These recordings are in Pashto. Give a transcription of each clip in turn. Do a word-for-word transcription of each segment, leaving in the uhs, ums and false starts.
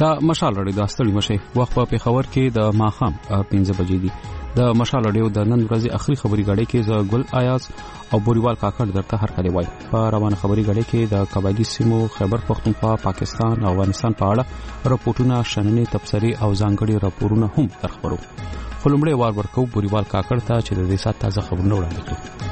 دا مشال رادیو د ستړي مشه وخت په پیښور کې د ماخام پنځه بجې دي. د مشال رادیو د نن ورځې اخري خبري غړي کې ز ګل آیاز او بوریوال کاکړ درته هر کله وای. په روانه خبري غړي کې د قبایلی سیمو خیبر پختونخوا، پاکستان او افغانستان په اړه راپورټونه، شننې، تبصرې او ځانګړي راپورونه هم درخبرو. خلمړې وار ورکو بوریوال کاکړ ته چې د دې سات تازه خبرونه وړاندې کړي.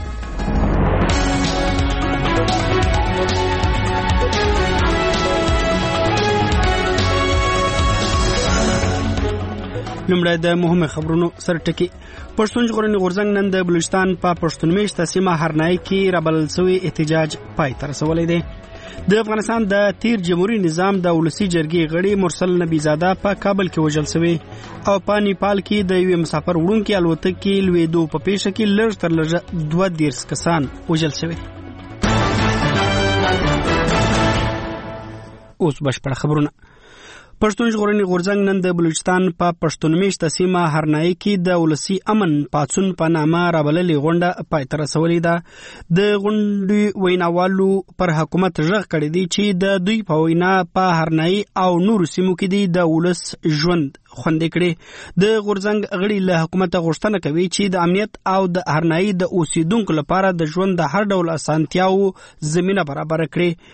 لمړی د مهمه خبرونو سرټکی. پښتون ژغورنې غورځنګ نن د بلوچستان په پښتون میشته سیمه هرنای کې رابلل شوی احتجاج پای ته رسولی دی. د افغانستان د تیر جمهوریت نظام د ولسی جرګې غړي مرسل نبی زاده په کابل کې وژل شوی او په نیپال کې د یو مسافر وړونکي الوتکې لویدو په پیښه کې لږ تر لږه دوه دیرش کسان وژل شوی. اوس بشپړ خبرونه. پښتون ژغورنې غورځنګ نن د بلوچستان په پښتون میشته سیمه هرنای کې د ولسی امن پاڅون په نامه رابللې غونډه پای ته رسولې ده. د غونډې ویناوالو پر حکومت ژغ کړی دی چې د دوی په وینا په هرنای او نورو سیمو کې دی د ولس ژوند خوندې کړي. د غورځنګ غړي له حکومت غوښتنه کوي چې د امنیت او د هرنای د اوسیدونکو لپاره د ژوند د هر ډول اسانتیاو زمينه برابر کړي.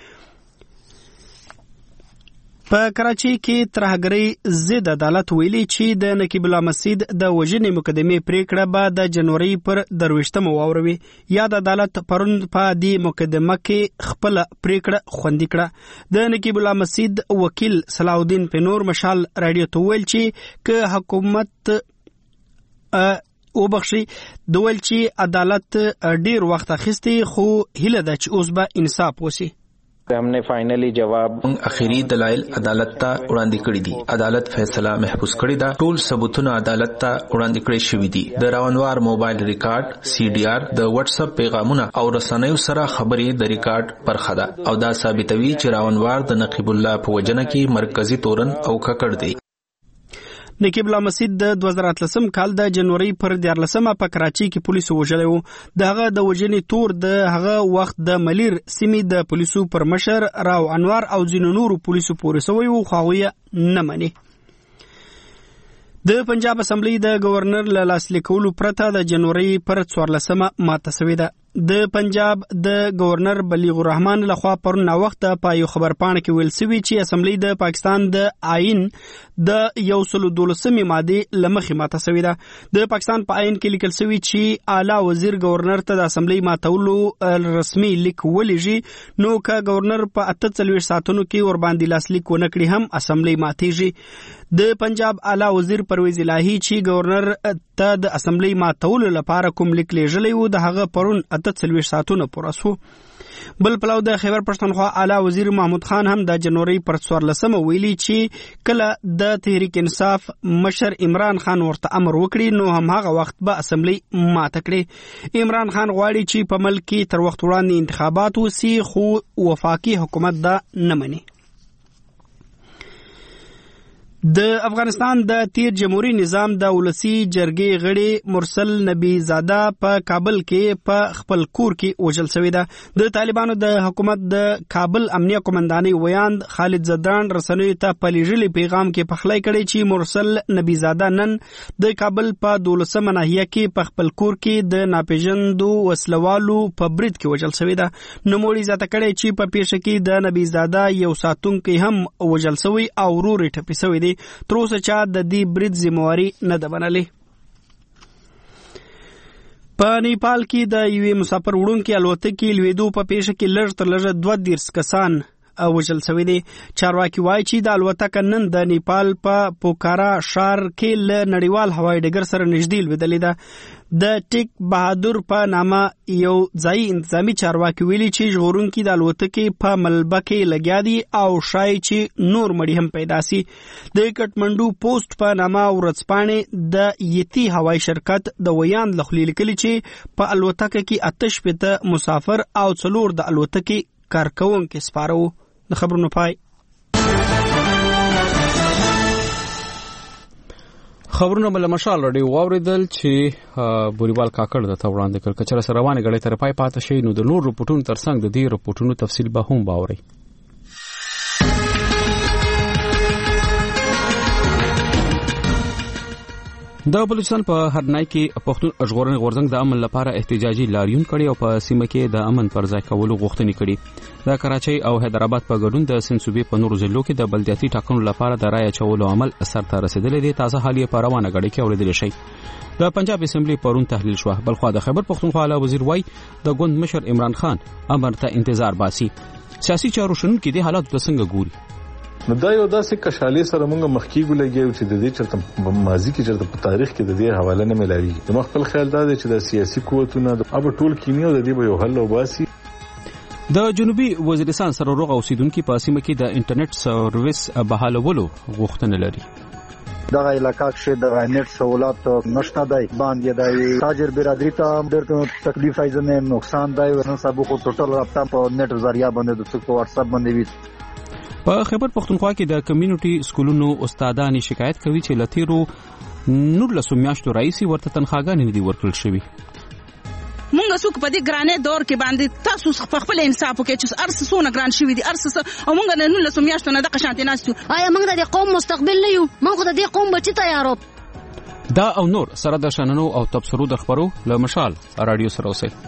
په کراچي کې ترهګرۍ ضد عدالت ویلي چې د نقیب الله مسجد د وژنې مقدمې پریکړه به د جنوري پر درویشتمه واوروي. یاد عدالت پرون په دې مقدمه کې خپل پریکړه خوندي کړه. د نقیب الله مسجد وکیل صلاح الدین پنور مشال رادیو ته ویل چې که حکومت او بخشي دویل چې عدالت ډیر وخت اخیستی خو هیله ده چې اوس به انصاف وشي. हमने फाइनली जवाब اخیری دلایل عدالت ته وړاندې کړي دي. عدالت فیصله محفوظ کړی دا. ټول ثبوتونه عدالت ته وړاندې کړي شوی دي. د راونوار موبایل ریکارډ، سی ډي آر، د واتس اپ پیغامونه او رسنیو سره خبرې د ریکارډ برخه ده او دا ثابتوي چې راونوار د نقیب الله په وجنه کې مرکزی تورن او ککړ دی. نقیب الله مسجد د دوه زره اتلسم کال د جنوري پر دیارلسمه په کراچي کې پولیسو وژلی وو. د هغه د وژنې تور د هغه وخت د ملیر سیمې د پولیسو پر مشر راو انوار او ځینو نورو پولیسو پورې سوی وو خو هغوی نه مني. د پنجاب اسمبلی د گورنر له لاسلیکولو پرته د جنوري پر څوارلسمه ماته شوې ده. د پنجاب د گورنر بلیغ الرحمن لخوا پرون وخت په یو خبرپاڼه کې ویل شوی چې اسمبلی د پاکستان د آئین د یو سل دولسمې ماده لمخې ماته شوې ده. د پاکستان په آئین کې لیکل شوی چې اعلی وزیر گورنر ته د اسمبلی ماتولو رسمي لیک ولېږي نو که گورنر په اته څلوېښت ساعتونو کې ور باندې لاسلیک ونه کړي هم اسمبلی ماتېږي. د پنجاب اعلی وزیر پرویز الهی چې گورنر ته د اسمبلی ماتولو لپاره کوم لیک لېږلی و د هغه پرون اته څلوېښت ساعتونه پوره شو. بل پلو د خیبر پښتونخوا اعلی وزیر محمود خان هم د جنوري پر څوارلسمه ویلي چې کله د تحریک انصاف مشر عمران خان ورته امر وکړي نو هم هغه وخت به اسمبلی ماته کړي. عمران خان غواړي چې په ملک کې تر وخت وړاندې انتخابات وسي خو وفاقي حکومت دا نه مني. د افغانستان د تیر جمهوریت نظام د ولسی جرګې غړي مرسل نبی زاده په کابل کې په خپل کور کې وژل شوی ده. د طالبانو د حکومت د کابل امنیه قومندانۍ ویاند خالد زدران رسنیو ته په لیږلي پیغام کې پخلی کړی چې مرسل نبی زاده نن د کابل په دولسمه ناحیه کې په خپل کور کې د ناپېژندو وسلوالو په برید کې وژل شوی ده. نوموړي زیاته کړی چې په پیښه کې د نبی زاده یو ساتونکی هم وژل شوی او ورور یې ټپي شوی دی. تر اوسه چا د دې برید ذمہواري نه ده منلې. په نیپال کې د یوې مسافر وړونکي الوتکې لویدو په پیښه کې لږ تر لږه دوه دیرش کسان وژل شوي دي. چارواکي وایي چې د الوتکه نن د نیپال په پوکارا ښار کې له نړیوال هوایي ډګر سره نږدې لوېدلې ده. د ټیک بهادر په نامه یو ځایي انتظامي چارواکي ویلي چې ژغورونکي د الوتکې په ملبه کې لګیا دي او ښایي چې نور مړي هم پیدا سي. د کټمنډو پوسټ په نامه ورځپاڼې د یتی هوایي شرکت د ویاند له خولې لیکلي چې په الوتکه کې اته شپېته مسافر او څلور د الوتکې کارکوونکي سپاره وو. د خبرونو پای. خبرونه بل مشال رادیو واوریدل چې بوریوال کاکړ د وړاندې کړ. کچره سره روانه غړې تر پای پاتې شي نو د نور رپورټونو ترڅنګ د دې رپورټونو تفصیل به هم باوري. د بلوچستان په هرنای کې پښتون ژغورنې غورځنګ د امن لپاره احتجاجي لاریون کړي او په سیمه کې د امن پر ځای کولو غوښتنې کړي د کراچۍ او حیدرآباد په ګډون د سنسوبې په نورو ضلعو کې د بلدیاتي ټاکنو لپاره د رایه چولو عمل سرته رسیدلی دی. تازه حال یې په روانه غړي کې اوریدل شي. د پنجاب اسمبلی پرون تحلیل شو. بلخوا د خیبر پښتونخوا اعلی وزیر وای د ګوند مشر عمران خان امر ته انتظار باسي. سیاسي چارو شنن کې د حالات د څنګه ګوري. نو دا یو داسې کشالي سره موږ مخکې ګولګیو چې د دې چرته ماضي کې چرته په تاریخ کې د دې حواله نه ملایي. د خپل خیال دا دی چې د سیاسي قوتونو د اب ټول کینیو د دې به یو حل وباسي. د جنوبي وزیرستان سره روغ اوسیدونکو په سیمه کې د انټرنیټ سرویس بحالولو غوښتنه لري. دغه علاقہ کې د انټرنیټ سہولت نشته دی باندې دی تاجر برادری ته ډېر تکلیف راځي نه نقصان دی نو سبو کو ټوټل رابطه په نت ذریعہ باندې د څو واتس اپ باندې وي. په خیبر پښتونخوا کې د کمیونټي سکولونو استادان شکایت کوي چې لتیرو نورلسو میاشتو رئیسي ورته تنخواګانې نه دي ورکړل شوی. مونږ څوک په دې ګرانې دور کې باندې تاسو خپل انصاف وکړئ چې ارس سونه ګران شوی دي ارس او مونږ نه نورلسو میاشتو نه د قشانتي ناستو. آیا مونږ د قوم مستقبل نه یو؟ مونږ د دې قوم بچی تیارو. دا او نور سره د شننو او تبصرو د خبرو له مشال رادیو سره اوسئ.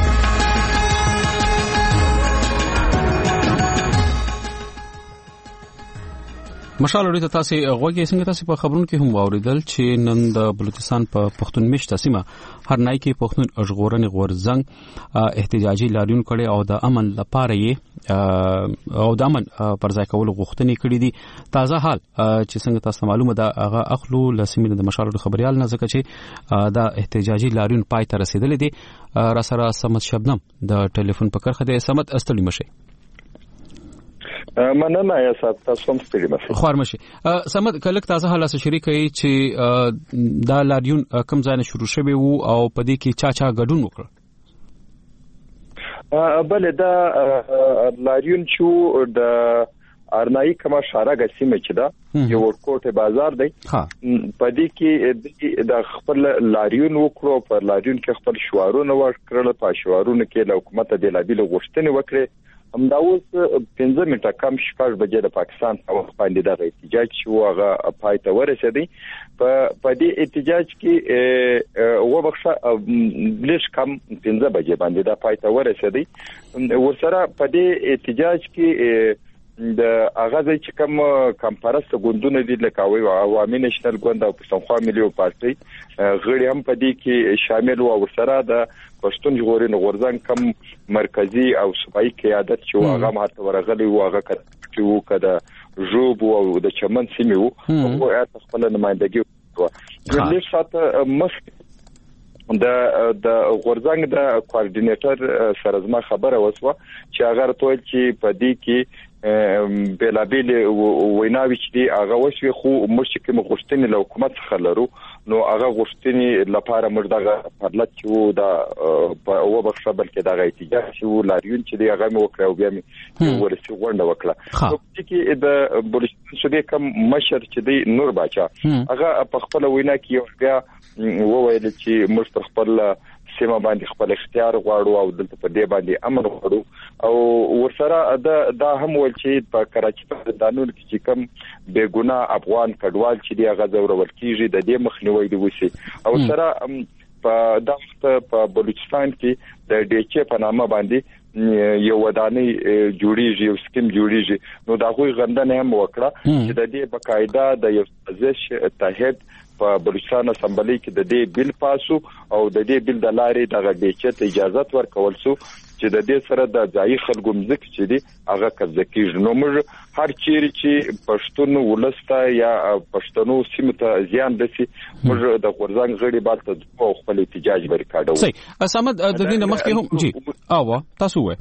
مشال اوري ته تاسو غوږی څنګه تاسو په خبرونو کې هم واوریدل چې نن د بلوچستان په پښتون مشت سیمه هرنای کې پښتون ژغورنې غورځنګ احتجاجي لاریون کړي او د امن لپاره یې او د امن پر ځای کولو غوښتنې کړې دي. تازه حال چې څنګه تاسو معلومه ده هغه اخلو لسمینه د مشال خبريال نه ځکه چې دا احتجاجي لاریون پای ته رسیدلی دی. را سره سمت شبنم د ټلیفون په کرخه د سمت استړي مشه مننه یا سات تاسو هم ستړي مشه خوار مشه. سمت کلک تازه حاله شریک ای چې دا لاریون کم ځای نه شروع شوی وو او په دې کې چا چا ګډون وکړ. بل دا لاریون چې د ارنای کما شارګه سیمه چې دا یو ورکوټه بازار دی په دې کې د خپل لاریون وکړو پر لاریون کې خپل شوارونه ورکړل په شوارونه کې د حکومت د لابل غوښتنې وکړي. همدا اوس پنځه میټه کم شپږ بجې د پاکستان په وخت باندې د احتجاج شو هغه پای ته ورسېدی. په په دې احتجاج کې و بخښه بلش کم پنځه بجې باندې د پای ته ورسېدی. ورسره په دې احتجاج کې د اغاز چې کوم کمپارس ګوندونه دي لکه عوامي نېشنل ګوند او پښتونخوا ملي پارټي غړي هم په دې کې شامل وو. ورسره د پښتون ژغورنې غورځنګ کم مرکزی او صوبایي قیادت چې هغه ماته ورغلي وو هغه کړو کده جوب او د چمن سیمه وو او هغه خپل نمائندګي وکړه. د لیش ساته مخ د د غورځنګ د کوارډینیټر سره زما خبره وسوه چې هغه ټول چې په دې کې بلابل ویناوي چې هغه وشوي خو مشکل کوم غوښتنې له حکومت څخه لرو نو هغه غوښتنې لپاره موږ دغه پرلط چې دا او بخښه بلکې دغه احتجاج چې لاریون چې دی هغه مو وکړو بیا مې ورسي غونډه وکړه. نو چې د بلوچستان صوبې کوم مشر چې دی نور باچا هغه په خپل وینا کې بیا وویل چې موږ پر خپل سیمه باندې خپل اختیار غواړو او دلته په دې باندې امن غواړو او ورسره دا دا هم ول چې په کراچۍ په دانول کې چې کوم بے ګناه افغان کډوال چې دی هغه زورول کیږي د دې مخنیوي دی وسی او سره په دغه په بلوچستان کې د ډیچې په نامه باندې یو ودانۍ جوړیږي یو سکیم جوړیږي نو دا غوي غندنه هم وکړه چې د دې بقاعده د یو سازش تحت په بلوچستان اسمبلی کې د دې بل پاسو او د دې بل د لارې د غډېچې ته اجازه ورکول سو چې د دې سره د ځای خلکو مزک چې دی هغه قبضه کیږي. نو موږ هر چیرې چې پښتون ولسته یا پښتنو سیمه ته زیان رسي موږ د غورځنګ غړي بالته او خپل احتجاج ورکاډو. صحیح اسامد د دې نمخ کې هم جی اوه تاسو وای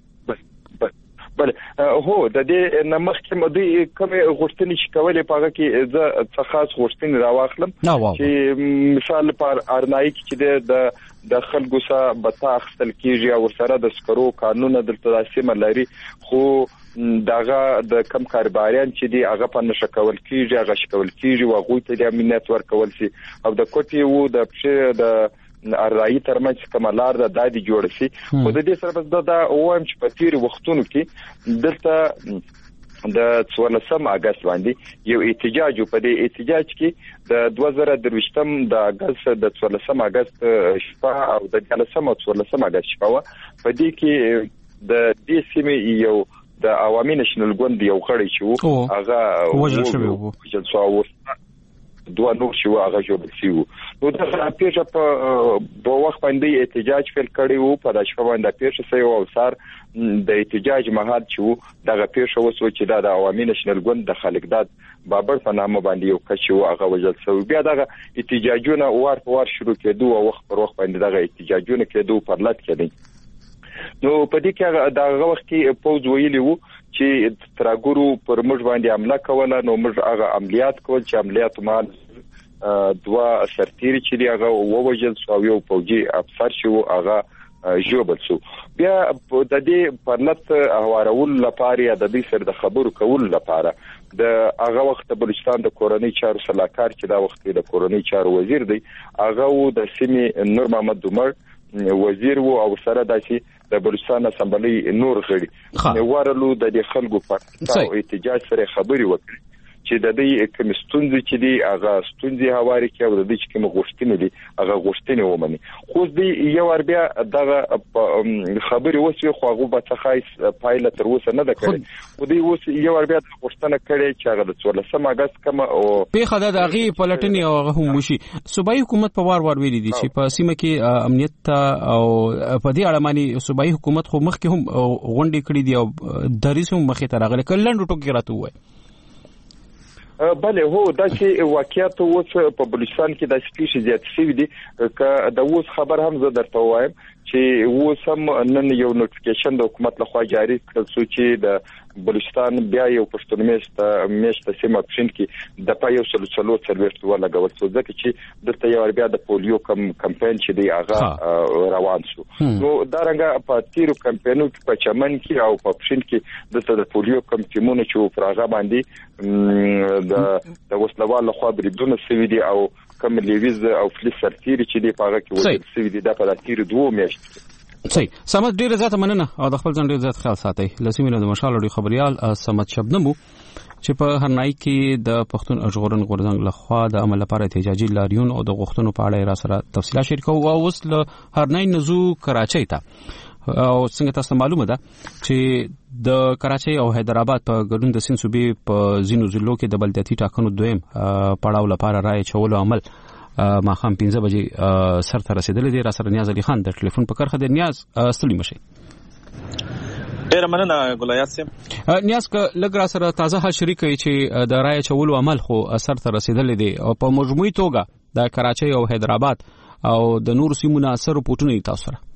بل هو د دې نمخ کې مدي کوم غوښتنې چې کولې پاګه کې زه څه خاص غوښتنې راواخلم چې مثال پر ارنای کې د د خلکو سره بتا خپل کېږي او سره د سکرو قانون د تلاسیمه لري خو داغه د کم کارباریان چې دی هغه په نشه کول کېږي هغه شکول کېږي او غوي ته د امنیت ورکول شي او د کوټي وو د پښه د ارایي ترمنځ کمالار د دادی جوړ شي خو د دې سره بس دا وایم چې په تیر وختونو کې دلته د څوارلسم اگست باندې یو احتجاج په دې احتجاج کې د دوه زره درویشتم د اگست د څوارلسم اگست شپه او د دیارلسم او څوارلسم اگست شپه په دې کې د دې سیمې یو د عوامي نېشنل ګوند یو غړی چې وو هغه وژل شوی وو چې څو دوه نور شو هغه جوړ شي نو د پیښه په وخت باندې احتجاج فعال کړی وو په داشکه باندې پیښه سي او سار د احتجاج مهال چې دغه پیښه وسو چې د عوامي نېشنل ګوند د خالقداد بابر په نامه باندې یو کچ وو هغه وژل شو بیا دغه احتجاجونه وار په وار شروع کېدو او وخت پر وخت باندې دغه احتجاجونه کېدو پر لات کېدی نو په دې کې دغه وخت کې پوز ویلی وو چې تراګورو پر موږ باندې حمله کوله نو موږ هغه عملیات کول چې عملیات مال دوا سرتیری چې دی هغه ووجل شو یو فوجي افسر شو هغه جوړ شو بیا د دې پرلط احوارول لپاره د دې سر د خبرو کول لپاره د هغه وخت بلوچستان د کورنۍ چارو سلاکار چې دا وخت د کورنۍ چارو وزیر دی هغه د سیمې نور محمد دومر وزیر وو او سره داسي د بلوچستان اسمبلی نور غړي ورلو د دې خلکو په احتجاج سره خبري وکړي چې د دې کوم ستونزې چې دی هغه ستونزې هواري کې او د دې چې کوم غوښتنې دي هغه غوښتنې ومني خو دې یو ور بیا دغه خبري وسی خو هغه به څخه پایله تر اوسه نه ده کړې خو دې اوس یو ور بیا غوښتنه کړې چې هغه د څوارلسم اگست کوم او په خدای د هغه پلټنې او هغه هم وشي صوبایي حکومت په وار وار ویلي دي چې په سیمه کې امنیت او په دې اړه باندې صوبایي حکومت خو مخکې هم غونډې کړې دي او دریس هم مخې ته راغلي کلن ټوکی راته وای بله هو دا چې واقعیت اوس په بلوچستان کې د سپیشي زیات شوی دي که د اوس خبر هم زه درته وایم چې اوس هم نن یو نوټیفیکیشن د حکومت لخوا جاری کړل شو چې د بلوچستان بیا یو پښتون میشت میشت سیمه پښین کې د پایو سلسلو څلويشت ولا غوړ څو ځکه چې دلته یو بیا د پولیو کم کمپاین چې دی هغه روان شو نو دا رنګه په تیرو کمپاینو کې په چمن کې او په پښین کې دلته د پولیو کم ټیمونه چې پر هغه باندې د د وسلوال خو بریدونه سوي دي او کوم لیویز او فلیس سرتیری چې دی په هغه کې وځي سوي دي د په تیر دوه میاشتې صحیح سمت ډیره زیاته مننه او د خپل ځان ډیر زیات خیال ساتي لسیمینه د مشال لري خبريال سمت شبنمو چې په هرنای کې د پښتون ژغورن غورځنګ لخوا د عمل لپاره احتجاجي لاریون او د غوښتنو په اړه را سره تفصیلات شریکو او اوس له هرنای نزو کراچۍ ته او څنګه تاسو معلومه ده چې د کراچۍ او حیدرآباد په ګډون د سین صوبې په زینو ضلعو کې د بلدیاتي ټاکنو دویم پړاو لپاره رائے چولو عمل ما خام پنځه بجې سر ته رسیدلې دي را سره نیاز علي خان د ټلیفون په کرخه د نیاز ستړي مشي ډیر مننه ګلایات سیم نیاز ک لګ را سره تازه ها شریکي چې د رائے چولو عمل خو سر ته رسیدلې دي او په مجموعي توګه د کراچۍ او حیدرآباد او د نور سیمونو اثر پټونی تاسو سره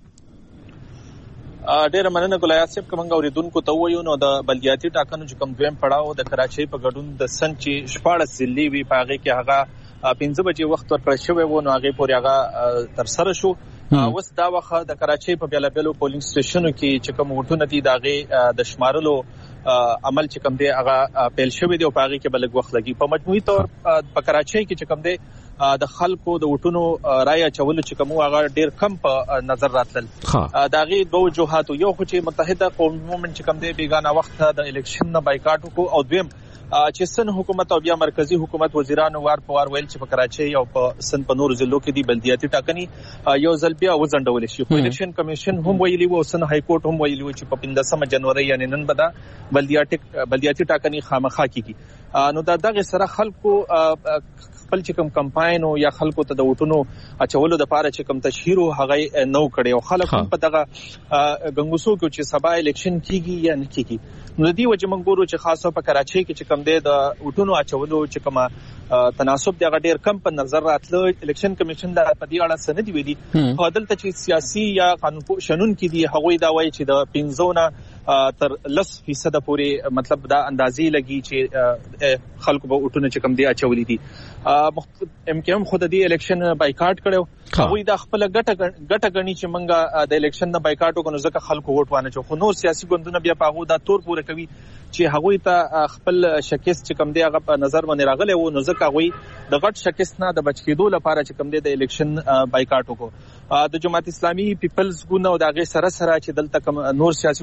ډیر مننه ګلایات سیم کومه اوریدونکو ته وایو نو د بلدیاتي ټاکنو چې کوم دویم پړاو د کراچۍ په ګډون د سن چې شپاړس ضلعي وی پاغه کې هغه پنځه بجې وخت ورکړل شوی و نو هغه پورې هغه تر سره شو اوس دا وخت د کراچۍ په بیل بیلو پولینګ سټیشنو کې چې کوم وټونه دي داغه د شمارلو عمل چې کوم دی هغه پیل شوی دی او هغه کې بلګ وخت لګي په مجموعي تور په کراچۍ کې چې کوم دی د خلکو د وټونو رائے چول چې کوم هغه ډیر کم په نظر راتل داغه دوه وجوهات یو خو چې متحده قومونو چې کوم دی بیگانه وخت د الیکشن نه بایکاټ کو او دویم چې سن حکومت او بیا مرکزی حکومت وزیرانو وار په وار ویل چې په کراچۍ او په سن په نور ضلعو کې دی بلدیاتي ټاکنې یو ځل بیا وزندول شي خو الیکشن کمیشن هم ویلي وو سن های کورټ هم ویلي وو چې په پنځمه جنوري یعنی نن بدا بلدیاتي بلدیاتي ټاکنې خامخا کیږي نو دا دغه سره خلکو خپل چې کوم کمپاین او یا خلکو ته د وټونو اچولو د پاره چې کوم تشهیر هغه نو کړي او خلک په دغه غنګوسو کې چې سبا الیکشن کیږي یا نه کیږي نو د دې وجه موږ ګورو چې خاصه په کراچۍ کې چې کوم دی د وټونو اچولو چې کوم تناسب دی هغه ډیر کم په نظر راتلو الیکشن کمیشن د په دې اړه سند ویلي خو دلته چې سیاسي یا قانون شنن کې دی هغه دا وایي چې د پنځونه تر لس فیصد پورې مطلب دا اندازې لګي چې خلکو به وټونه چې کوم دی اچولې دي ام کې هم خود دې الیکشن بایکاټ کړو هغه د خپل ګټه ګټه غني چې منګه د الیکشن نه بایکاټ وکړو ځکه خلکو ووټ وانه چې خو نور سیاسي ګوندونه بیا پاغو دا تور پوره کوي چې هغه ته خپل شکست چې کوم دی هغه په نظر باندې راغلی و نو ځکه هغه د غټ شکست نه د بچ کېدو لپاره چې کوم دی د الیکشن بایکاټ وکړو د جماعت اسلامي پیپلز ګوند او دغه سره سره چې دلته کوم نور سیاسي ګوندونه دي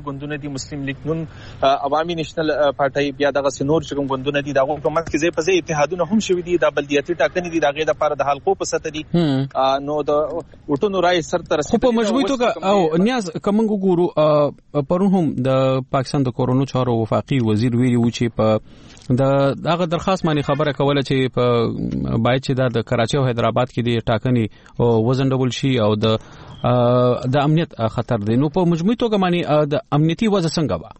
دي مسلم لیگ نون عوامي نېشنل پارټي بیا دغه سينور چې کوم ګوندونه دي دغه په منځ کې ځای په ځای اتحادونه هم شوي دي د بلدیاتي ټاکنې دي دغه د لپاره د حلقو په سطح دي نو د وټونو رائے سر تر خو په مجموعي توګه او نیاز کومنګ ګورو پرون هم د پاکستان د کورونو چارو وفاقي وزیر ویلي و چې په د هغه درخواست باندې خبره کوله چې په باید چې د کراچي او حیدرآباد کې د ټاکنې وزن ډبل شي او د د امنیت خطر دی. نو په مجموعي توګه باندې د امنیتي وضع څنګه وه؟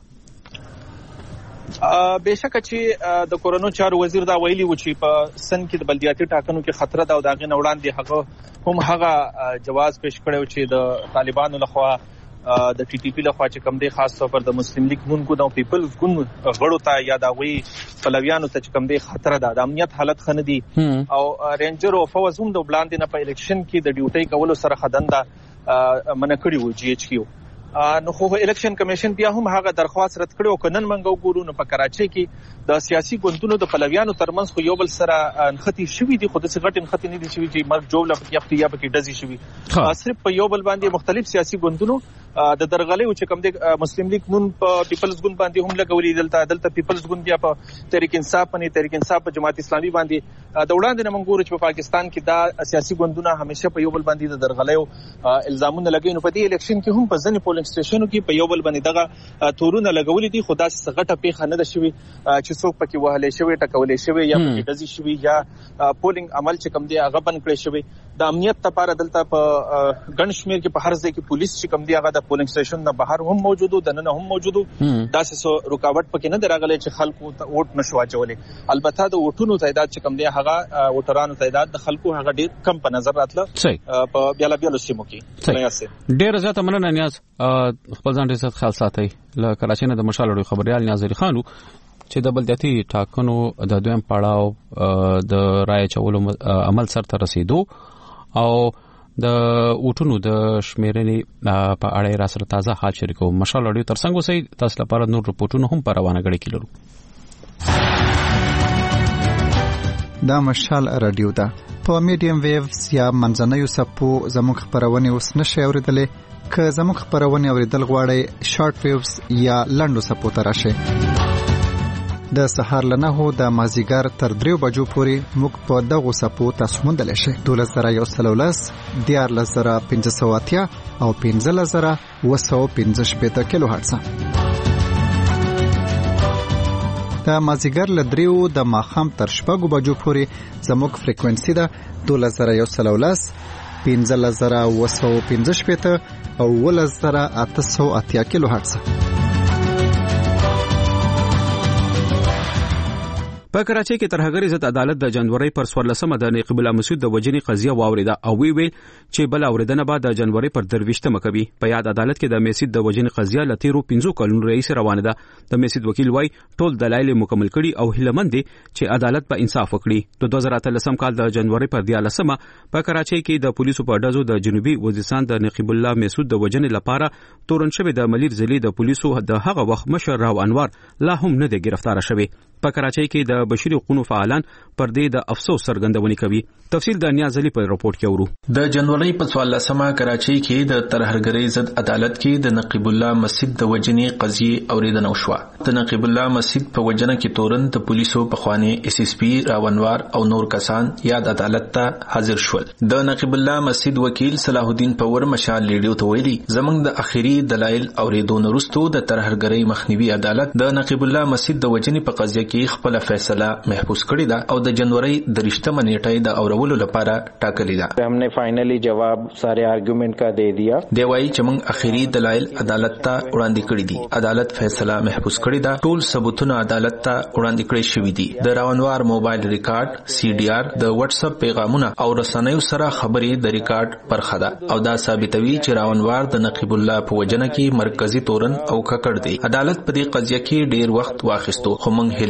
بهشکه چې د کورونو چارو وزیر دا ویلي و چې په سن کې د بلدیاتي ټاکنو کې خطر ده او دا غي نه وړاندې هغه هم هغه جواز پیش کړو چې د طالبانو لخوا د ټي ټي پی لخوا چې کوم دی خاص طور پر د مسلم لیگ نون کو د پیپلز ګوند غړو ته یا د غوي پلویانو ته چې کوم دی خطر ده د امنیت حالت خنه دي او رینجر او فوز هم د بلاندې نه په الیکشن کې د ډیوټي کولو سره خدنده منکړي و جی ایچ کیو نو خو الیکشن کمیشن بیا هم هغه درخواست رد کړو کنن منګو ګورو نو په کراچي کې د سیاسي ګوندونو د پلویانو ترمنځ خو یو بل سره انختی شوې دي خو د سغټ انختی نه دي شوې چې مرګ جوړ لپاره یختي یا پکې ډزي شوې صرف په یو بل باندې مختلف سیاسي ګوندونو د درغلې او چې کوم د مسلم لیگ نون په پیپلز ګوند باندې هم لګولې دلته دلته پیپلز ګوند بیا په تحریک انصاف باندې تحریک انصاف په جماعت اسلامي باندې د وړاندې نه منګور چې په پاکستان کې دا سیاسي ګوندونه همیشه په یو بل باندې د درغلې او الزامونه لګوي نو په دې الیکشن کې هم په ځنې پولینګ سټیشنونو کې په یو بل باندې دغه تورونه لګولې دي خدا څخه پیښه نه ده شوی چې څوک پکې وهلې شوی ټکولې شوی یا پکې دزي شوی یا پولینګ عمل چې کوم دی هغه بند کړی شوی د امنیت لپاره دلته په ګڼ شمیر کې په هر ځای کې پولیس چې کوم دی هغه د پولینګ سټیشن نه بهر هم موجودو د نن هم موجودو داسې سو رکاوټ پکې نه درغلې چې خلکو ته ووټ نشو اچولې البته د ووټونو تعداد چې کوم دی هغه ووټرانو تعداد د خلکو هغه ډیر کم په نظر راتله په بیاله بیاله سیمو کې ډیر زیاته مننه نیاز خپل ځان ډیر خیال ساتي له کراچۍ نه د مشال لوی خبريال نیاز علي خانو چې د بلدیاتي ټاکنو د دویم پړاو د رائے چولو عمل سره رسیدو او د وټونو د شمیرنې په اړه را سره تازه حال شریکو مشال اړیو ترڅنګ وسې تاسو لپاره نور رپورټونه هم پر روانه غړي کړو. دا مشال رادیو ده په میډیم ویوز یا منځنوي سپو زموږ خبرونه اوس نشي اوریدلې که زموږ خبرونه اوریدل غواړئ شارټ ویوز یا لنډو سپو ته راشئ. د سهار لنهو د مازیګر تر دریو بجو پورې موږ په دغه سپو تاسو موندلی شئ. دولس زره یو سل ولس دیارلس زره پنځه سوه اتیا او پنځلس زره اوه سوه پنځه شپېته کیلو هرټز. د مازیګر له دریو د ماښام تر شپږو بجو پورې زموږ فریکوینسي ده دولس زره یو سل ولس پنځلس زره اوه سوه پنځه شپېته او اوولس زره اته سوه اتیا کیلو هرټز. په کراچۍ کې ترهګر عزت عدالت د جنوري پر څوارلسمه د نقیب الله مسعود د وجنې قضیه واوریده او وی ویل چې بل اوریدنه بعد د جنوري پر درويشتمه کوي. په یاد عدالت کې د میسید د وجنې قضیه لتیرو پنځو کلونو رئیس روانه ده. د میسید وکیل وای ټول دلایل مکمل کړي او هیلمند دي چې عدالت په انصاف وکړي. د دوه زره اتلسم کال د جنوري پر دیالسمه په کراچۍ کې د پولیسو په ډزو د جنوبي وزیرستان د نقیب الله مسعود د وجنې لپاره تورن شوی د ملیر زلی د پولیسو د هغه وخت مشر راو انوار لا هم نه دی گرفتار شوی. په کراچۍ کې د بشري حقوقو فعالان پر دې د افسوس څرګندونې کوي. تفصیل د نیاز علي په رپورت کې ورو. د جنوري په څوارلسمه کراچۍ کې د ترهګرۍ ضد عدالت کې د نقیب الله مسعود د وجنې قضیه اوریدنه وشوه. د نقیب الله مسعود په وجنه کې تورن د پولیسو په خواني اس اس پی راونوار او نور کسان یاد عدالت ته حاضر شول. د نقیب الله مسعود وکیل صلاح الدین پور مشال لیډیو ته ویلي زمنګ د اخیری دلایل اوریدونه وروسته د ترهګرۍ مخنیوي عدالت د نقیب الله مسعود د وجنې په قضیه کې خپل فیصله محفوظ کړی ده او د جنوري د رښتمه نیټه د اورولو لپاره ټاکلی ده. हमने फाइनली जवाब सारे आर्गुमेंट का दे दिया. دی وايي چې موږ اخیری دلایل عدالت ته وړاندې کړی دي. عدالت فیصله محفوظ کړی ده. ټول ثبوتونه عدالت ته وړاندې کړی شوی دي. د راونوار موبایل ریکارډ سی ډي آر د واتس اپ پیغامونه او رسنیو سره خبرې د ریکارډ برخه ده او دا ثابتوي چې راونوار د نقیب الله په وجنه کې مرکزی تورن او ککړ دی. عدالت په دې قضیه کې ډیر وخت واخیستو خو موږ هیله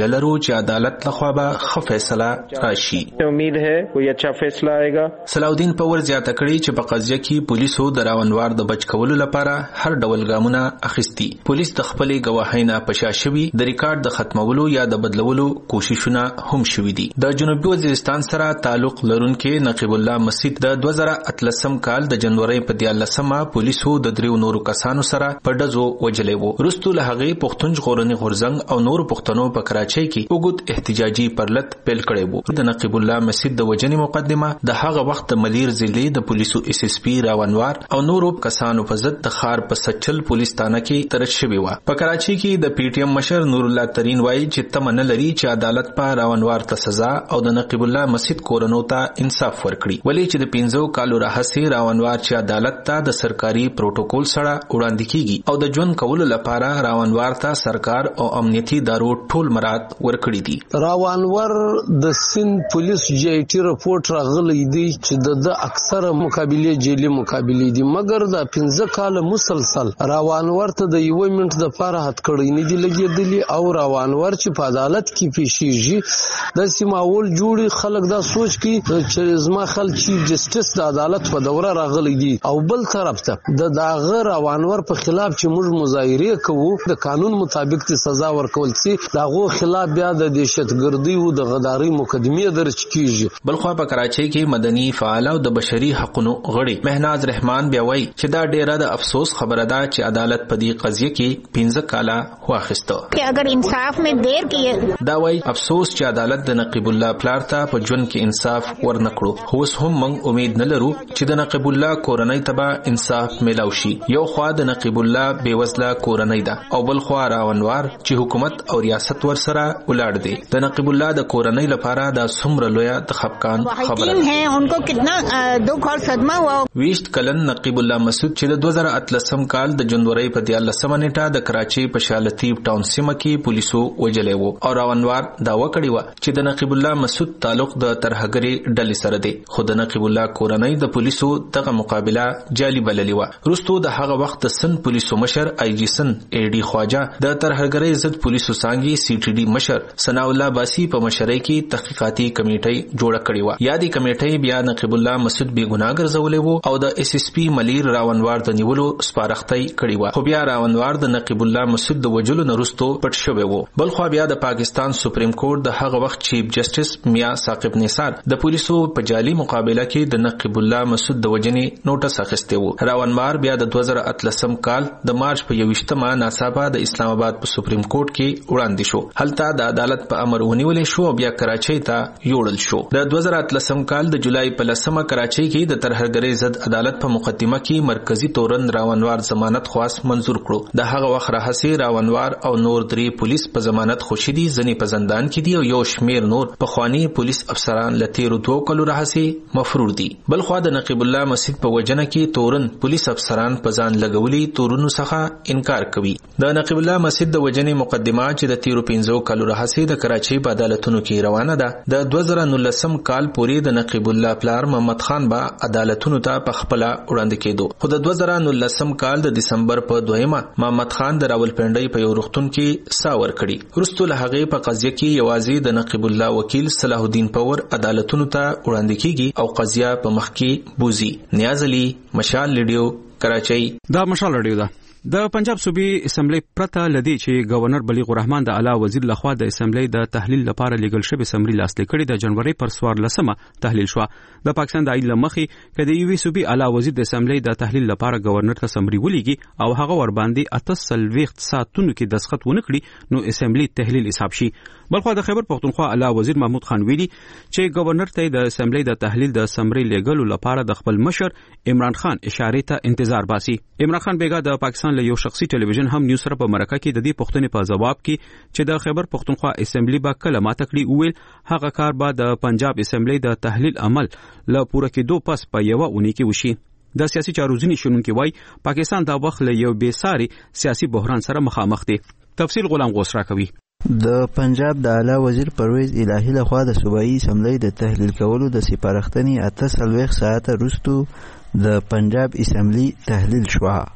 هیله لرو چې عدالت لخوا به ښه فیصله راشي. امید ہے کوئی اچھا فیصلہ آئے گا. صلاح الدین پور زیاته کړي چې په قضیه کې پولیسو د راونوار د بچ کولو لپاره هر ډول ګامونه اخیستي. پولیس د خپلې ګواهۍ نه په شا شوي د ریکارډ د ختمولو یا د بدلولو کوششونه هم شوي دي. د جنوبي وزیرستان سره تعلق لرونکي نقیب الله مسجد د دوه زره اتلسم کال د جنوري په دیارلسمه پولیسو د دریو نورو کسانو سره په ډزو وجلې وو. وروسته له هغې پښتون ژغورنې غورځنګ او نورو پښتنو په کراچۍ کې اوږد احتجاجي پرلط پیل کړی وو. د نقیب الله مسجد د وجنې مقدمه د هغه وخت د ملیر ضلعې د پولیسو اس اس پی راونوار او نورو کسانو په ضد د ښار په سچل پولیس تانه کې ترش شوې وه. په کراچۍ کې د پی ټی ایم مشر نور الله ترین وایي چې تمه نه لري چې عدالت په راونوار ته سزا او د نقیب الله مسجد کورنو ته انصاف ورکړي. ولې چې د پنځو کالو راهیسې راونوار چې عدالت ته د سرکاري پروتوکول سره وړاندې کیږي او د ژوند کولو لپاره راونوار ته سرکار او امنیتي ادارو ټول مراد ورکړي دي. راونوار د سند پولیس جی آی ټي رپورت راغلی دی چې د اکثره مقابله جیلي مقابله دي، مګر د پنځه کاله مسلسل راونوار ته د یو منټ د لپاره هټکړې نه دي لګېدلي او راونوار چې په عدالت کې پیښیږي د سیماول جوړي خلک دا سوچ کی چې زما خلک چیف جسټس د عدالت په دوره راغلي دي او بل طرف ته د داغه راونوار په خلاف چې موږ مظاهره کوو د قانون مطابق ته سزا ورکول سي، داغه خلاف بیا د دهشتګردي او د غداري مقدمه درج کیږي. بلخو په کراچۍ کې مدني فعال او د بشري حقوقو غړي مهناز رحمان بیا وایي چې دا ډیره د افسوس خبره ده چې عدالت په دې قضیه کې پنځه کاله واخیسته. چې اگر انصاف میں دیر کیه دا وایي افسوس چې عدالت د نقیب الله پلار ته په ژوند کې انصاف ورنکړو. خو اوس هم موږ امید نه لرو چې د نقیب الله کورنۍ ته به انصاف ملاو شي. یو خوا د نقیب الله بیوزله کورنۍ ده او بل خوا راونوار چې حکومت او ریاست ور سره ولاړ دي. د نقیب الله د کورنۍ لپاره دا څومره لویه د خفقان خبره ده. انکو کتنا دکھ اور صدمه ہوا. ویشت کلن نقیب الله مسعود چې د دوه زره اتلسم کال د جنوري په دیارلسمه نیټه د کراچۍ په شالطیب ټاون سیمه کې پولیسو وجلې وو او راونوار داوا کړې و چې د نقیب الله مسعود تعلق د ترهګری ډلې سره دی. خو د نقیب الله کورنۍ د پولیسو دغه مقابله جعلي بللې و. وروسته د هغه وخت سن پولیسو مشر آی جی سن ای ډي خواجه د ترهګری ضد پولیسو څنګه سی ټي ډي مشر ثنا الله باسی په مشرۍ کې تحقیقاتي کمیټه جوړه کړې و. یادي کمیټه بیا نقیب الله مسعود بے ګناه ګرځولې وو او د اس اس پی ملیر راونوار د نیولو سپارښتنه کړې و. خو بیا راونوار د نقیب الله مسعود د وجلو نرستو پټ شوی وو. بل خو بیا د پاکستان سپریم کورټ د هغه وخت چیف جسټس میا ثاقب نثار د پولیسو په جعلي مقابله کې د نقیب الله مسعود د وجنې نوټس اخیسته وو. راونوار بیا د دوه زره اتلسم کال د مارچ په یوویشتمه ناڅاپه د اسلام آباد په سپریم کورټ کې وړاندې شو. هلته د عدالت په امر ونیول شو بیا کراچۍ ته یوړل شو. د دوه زره اتلسم کال د جولای په لسمه کراچۍ کې د ترهګری ضد عدالت په مقدمه کې مرکزی تورن راونوار ضمانت خواست منزور کړو. د هغه وخت راهسي راونوار او نور درې پولیس په ضمانت خوشی دي، ځنې په زندان کې دي او یو شمیر نور په خواني پولیس افسران لتیرو دوه کلو راهسي مفرور دي. بل خو د نقیب الله مسجد په وجنه کې تورن پولیس افسران په ځان لګولي تورونو څخه انکار کوي. د نقیب الله مسجد د وجنې مقدمه چې د تیرو پنځو کلو راهسي د کراچۍ په عدالتونو کې روانه ده، د دوه زره نولسم کال پورې د نقیب الله پلار محمد خان با عدالتونو ته په خپل وړاندې کېدو. خو د دوه زره نولسم کال د دسمبر په دویمه محمد خان د راولپنډۍ په یو روغتون کې ساور کړي. وروسته له هغې په قضیه کې یوازې د نقیب الله وکیل صلاح الدین پور عدالتونو ته وړاندې کیږي او قضیه په مخ کې بوزي. نیاز علي، مشال ریډیو، کراچۍ. دا مشال ریډیو ده. د پنجاب صوبې اسمبلی پرته لدی چې گورنر بلیغ الرحمن د اعلی وزیر لخوا د اسمبلی د تحلیل لپاره لیږل شوی سمري لاسلیک کړي د جنوري پر څوار لسمه تحلیل شو. د پاکستان د ایل مخي کدی یو صوبې اعلی وزیر د اسمبلی د تحلیل لپاره گورنر ته سمري ولېږي او هغه ور باندې اتسل وخت ساتونو کې دسخط ونکړي نو اسمبلی تحلیل حساب شي. بلخو د خیبر پختونخوا اعلی وزیر محمود خان ویلي چې گورنر ته د اسمبلی د تحلیل د سمري لیږلو لپاره د خپل مشر عمران خان اشاره ته انتظار باسي. عمران خان بیګا د پاکستان له یو شخصي ټلویزیون هم نیوز سره په مرکه کې د دې پښتنې په جواب کې چې د خیبر پختونخوا اسمبلی با کله ماته کړی ویل هغه کار به د پنجاب اسمبلی د تحلیل عمل له پوره کېدو پس په یو اونۍ کې وشي. د سیاسي چارو ځینې شنونکي وای پاکستان دا وخت له یو بیساري سیاسي بحران سره مخامخ دی. تفصیل غلام غوسرا کوي. د پنجاب د اعلی وزیر پرویز الهی لخوا د صوبایي اسمبلی د تحلیل کولو د سپارښتنې اته څلوېښت ساعته وروسته د پنجاب اسمبلی تحلیل شوه.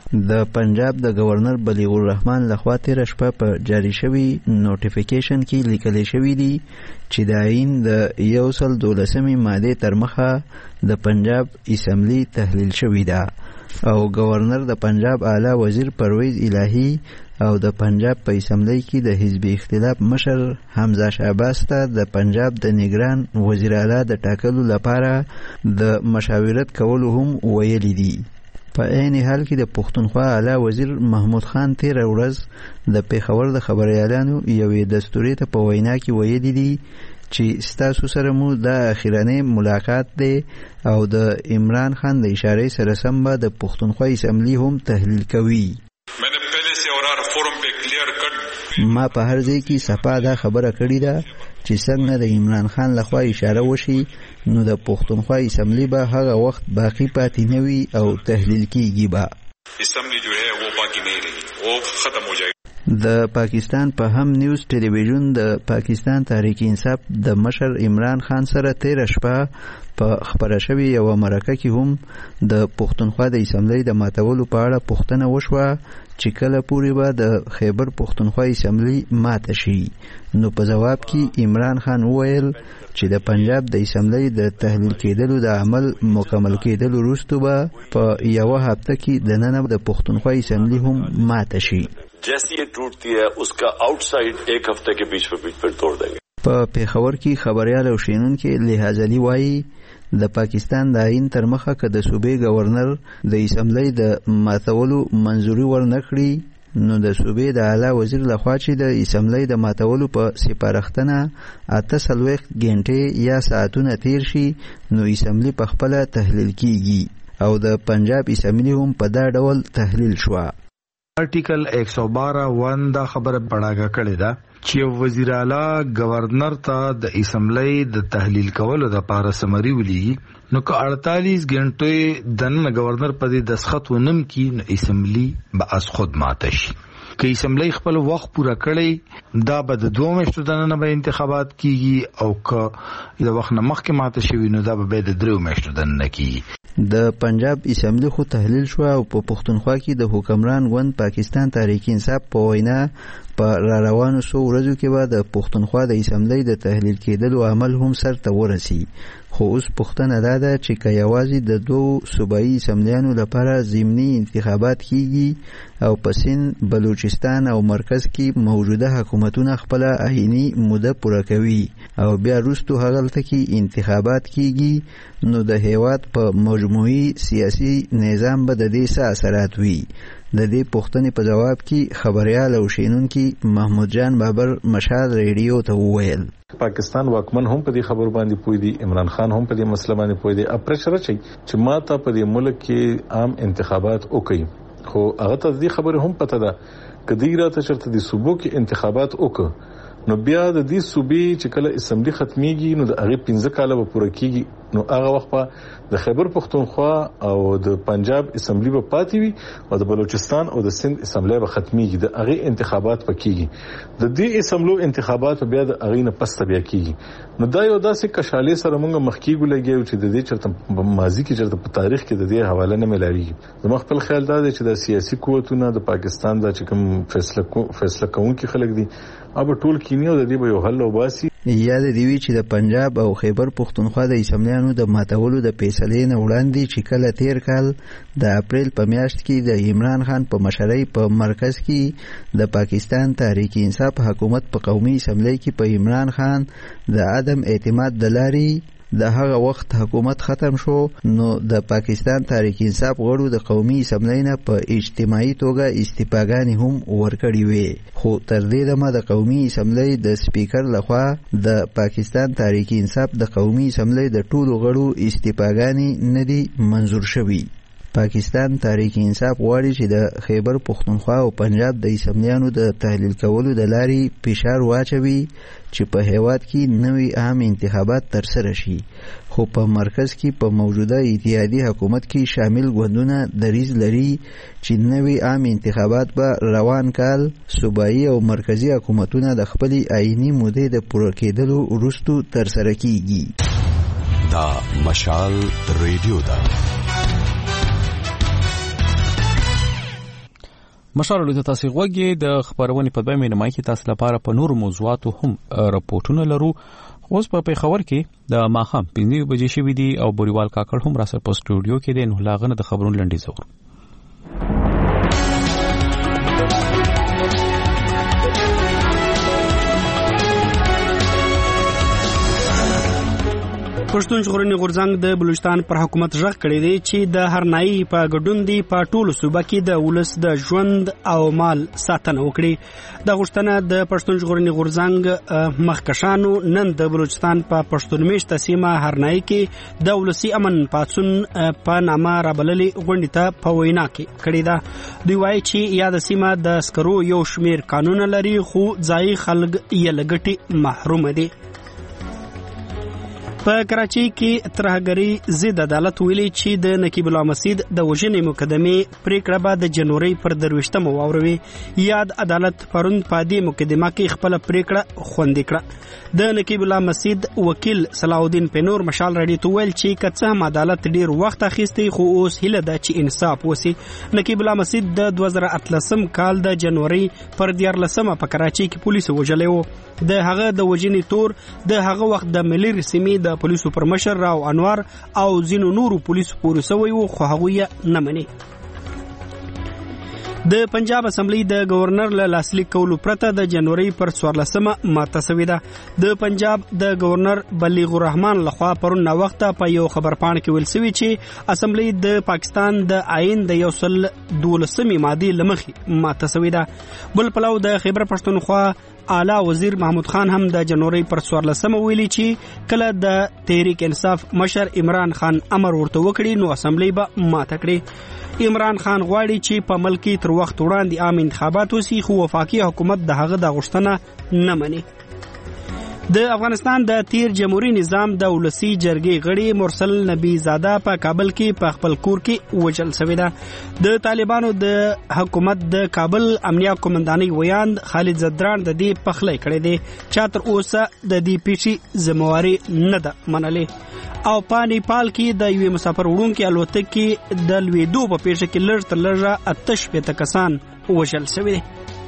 د پنجاب د گورنر بلیغ الرحمن لخوا تیر شپه په جاری شوی نوټیفیکیشن کې لیکل شوی دی چې د آئین د یو سل دولسمې مادې تر مخه د پنجاب اسمبلی تحلیل شوی ده او گورنر د پنجاب اعلی وزیر پرویز الهی او د پنجاب په اسمبلی کې د حزب اختلاف مشر حمزه شعباس ته د پنجاب د نگران وزیر اعلی د ټاکلو لپاره د مشاورت کولو هم ویلي دي. په عین حال کې د پښتونخوا اعلی وزیر محمود خان تیر ورځ د پیښور د خبريالانو یوې دستوري ته په وینا کې ویلي دي چې ستاسو سره مو د اخیرانه ملاقات دی او د عمران خان د اشارې سره سم به د پښتونخوا اسمبلی هم تحلیل کوي. ما په هر ځای کې صفا دا خبره کړې ده چې څنګه د عمران خان لخوا اشاره وشي نو د پښتونخوا اسمبلی به هغه وخت باقی پاتې نه وي او تحلیل کیږي به اسمبلی جو ہے وہ باقی نہیں رہی وہ ختم ہو جائے. د پاکستان په هم نیوز ټلویزیون د پاکستان تحریک انصاف د مشر عمران خان سره تیر شپه په خبره شوی یو مرکه کې هم د پښتونخوا د اسمبلی د ماتولو په اړه پوښتنه وشوه چې کله پورې به د خیبر پښتونخوا اسمبلی ماته شي. نو په جواب کې عمران خان وویل چې د پنجاب د اسمبلی د تحلیل کېدلو د عمل مکمل کېدلو وروسته به په یوه هفته کې د نن د پښتونخوا اسمبلی هم ماته شي. جیسی یہ ٹوٹتی ہے اس کا آؤٹ سائڈ ایک ہفتے کے بیچ میں پھر توڑ دیں گے. په پیښور کې خبريال او شینونکو لحاظ علي وایي د پاکستان د آئین تر مخه که د صوبې گورنر د اسمبلی د ماتولو منځوري ورنکړي نو د صوبې د اعلی وزیر لخوا چې د اسمبلی د ماتولو په سپارښتنه اته څلوېښت غنټې یا ساعتونه تیر شي نو اسمبلی په خپله تحلیل کیږي او د پنجاب اسمبلی هم په دا ډول تحلیل شوه. آرټیکل ایک سو بارہ ون دا خبره پړاګه کړې ده چې وزیر اعلی گورنر ته د اسمبلی د تحلیل کولو د لپاره سمري ولي نو که اړتالیس غنټې دنه گورنر په دې دسخط ونم کی نو اسمبلی به از خود ماته شي. که اسمبلی خپل وخت پوره کړي دا به د دوه میاشتو دنه به انتخابات کیږي او که د وخت نه مخکې ماته شوي نو دا به د درو میاشتو دنه کیږي. د پنجاب اسمبلی خو تحلیل شو او په پښتونخوا کې د حکمران ګوند پاکستان تحریک انصاف په وینا په را روانو سو ورځو کې به د پښتونخوا د اسمبلی د تحلیل کېدلو عمل هم سر ته ورسی. خو اوس پوښتنه دا ده چې که یوازې د دوو صوبایي اسمبلیانو لپاره ضمني انتخابات کیږي او په سند بلوچستان او مرکز کې موجوده حکومتونه خپله آئینی موده پوره کوي او بیا وروستو هغلته کې انتخابات کیږي نو د هیواد په مجموعي سیاسي نظام به د دې څه اثرات وي. د دې پوښتنې په جواب کې خبريال او شینونکي محمود جان بابر مشال ریډیو ته وویل پاکستان واکمن هم په دې خبر باندې پوي دي، عمران خان هم په دې مسله باندې پوي دي. اپریشر چي چې ماته په دې ملک کې عام انتخابات وکړي خو هغه ته دې خبره هم پته ده کدی راته چرته د صوبو کې انتخابات وکړي نو بیا د دې صوبې چې کله اسمبلی ختميږي نو د هغه پنځه کاله به پوره کیږي نو هغه وخت په د خیبر پختونخوا او د پنجاب اسمبلی به پاتې وي او د بلوچستان او د سند اسمبلی به ختميږي د هغه انتخابات پکېږي. د دې اسمبلو انتخابات بیا د هغه نه پس بیا کیږي نو دا یو داسې کشالې سره موږ مخکې ګولګیو چې د دې چرته ماضي کې چرته په تاریخ کې د دې حواله نه ملاويږي. زما خپل خیال دا دی چې د سیاسي قوتونو د پاکستان د چې کوم فیصله کو فیصله کوونکي خلک دي اب ټول کینیو د دې به یو حل وباسي. یاد دی وی چې د پنجاب او خیبر پختونخوا د اسمبلیانو د ماتولو د فیصلې نه وړاندې چې کله تیر کال د اپریل په میاشت کې د عمران خان په مشرۍ په مرکز کې د پاکستان تحریک انصاف حکومت په قومي اسمبلی کې په عمران خان د عدم اعتماد د لاري د هغه وخت حکومت ختم شو نو د پاکستان تحریک انصاف غړو د قومي اسمبلی نه په اجتماعي توګه استعفاګانې هم ورکړې وې خو تر دې دمه د قومي اسمبلی د سپیکر لخوا د پاکستان تحریک انصاف د قومي اسمبلی د ټولو غړو استعفاګانې نه دي منظور شوي. پاکستان تحریک انصاف غواړي چې د خیبر پختونخوا او پنجاب د اسمبلیانو د تحلیل کولو د لارې فشار واچوي چې په هیواد کې نوي عام انتخابات ترسره شي خو په مرکز کې په موجوده اتحادي حکومت کې شامل ګوندونه دریځ لري چې نوي عام انتخابات به روان کال صوبایي او مرکزی حکومتونه د خپلې آئینی مودې د پوره کېدلو وروسته ترسره کیږي. دا مشال ریډیو ده مشال د تاسو غوږی د خبرونې په دویمه نیمه کې تاسو لپاره په نورو موضوعاتو هم راپورټونه لرو. اوس په پیښور کې د ماخام پنځه بجې شوې دي او بوریوال کاکړ هم راسره په سټوډیو کې دی. نو لاغنه د خبرونو لنډیز ورو. پښتون ژغورنې غورځنګ د بلوچستان پر حکومت ژغ کړی دی چې د هرنایي په ګډون دی په ټولو صوبه کې د ولس د ژوند او مال ساتنه وکړي. د غوښتنه د پښتون ژغورنې غورځنګ مخکشانو نن د بلوچستان په پښتون میشته سیمه هرنایي کې د ولسی امن پاتون په نامه رابللې غونډې ته په وینا کې کړی ده. دوی وایي چې یاد سیمه د سکرو یو شمیر قانون لري خو ځای خلک یې لګټي محروم دي. په کراچۍ کې ترهګری ضد عدالت ویلي چې د نقیب الله مسعود د وژنې مقدمې پریکړه به د جنوري پر درویشتمه واوروي. یاد عدالت پرون په دې مقدمه کې خپل پریکړه خوندې کړه. د نقیب الله مسعود وکیل صلاح الدین پنور مشال راډیو ته ویل چې کڅه هم عدالت ډیر وخت اخیستی خو اوس هله ده چې انصاف وسی. نقیب الله مسعود د دوه زره اتلسم کال د جنوري پر دیارلسمه په کراچۍ کې پولیس وژلی و. د هغه د وژنې تور د هغه وخت د ملي رسمي د پولیسو پر مشر راو انوار او ځینو نورو پولیسو پورې سوی وو خو هغوی یې نه مني. د پنجاب اسمبلی د گورنر له لاسلیک کولو پرته د جنوري پر څوارلسمه ماته شوې ده. د پنجاب د گورنر بلیغ الرحمن لخوا پرون نا وخت په یو خبرپاڼه کې ویل شوی چې اسمبلی د پاکستان د آئین د یو سل دولسمې ماده لمخې ماته شوې ده. بل پلو د خیبر پښتونخوا اعلی وزیر محمود خان هم د جنوري پر څوارلسمه ویلي چې کله د تحریک انصاف مشر عمران خان امر ورته وکړي نو اسمبلی به ماته کړي. عمران خان غواړي چې په ملک تر وخت وړاندې عام انتخابات وسی خو وفاقي حکومت د هغه د غوښتنه نه مني. د افغانستان د تیر جمهوریت نظام د ولسی جرګې غړي مرسل نبی زاده په کابل کې په خپل کور کې وژل شوی ده. د طالبانو د حکومت د کابل امنیه قومندانۍ ویاند خالد زدران د دې پخلی کړی دی چې تر اوسه د دې پیښې ذمہواری نه ده منلې. او په نیپال کې د یوې مسافر وړونکي الوتکې د لوېدو په پیښه کې لږ تر لږه اته شپېته کسان وژل شوي دي.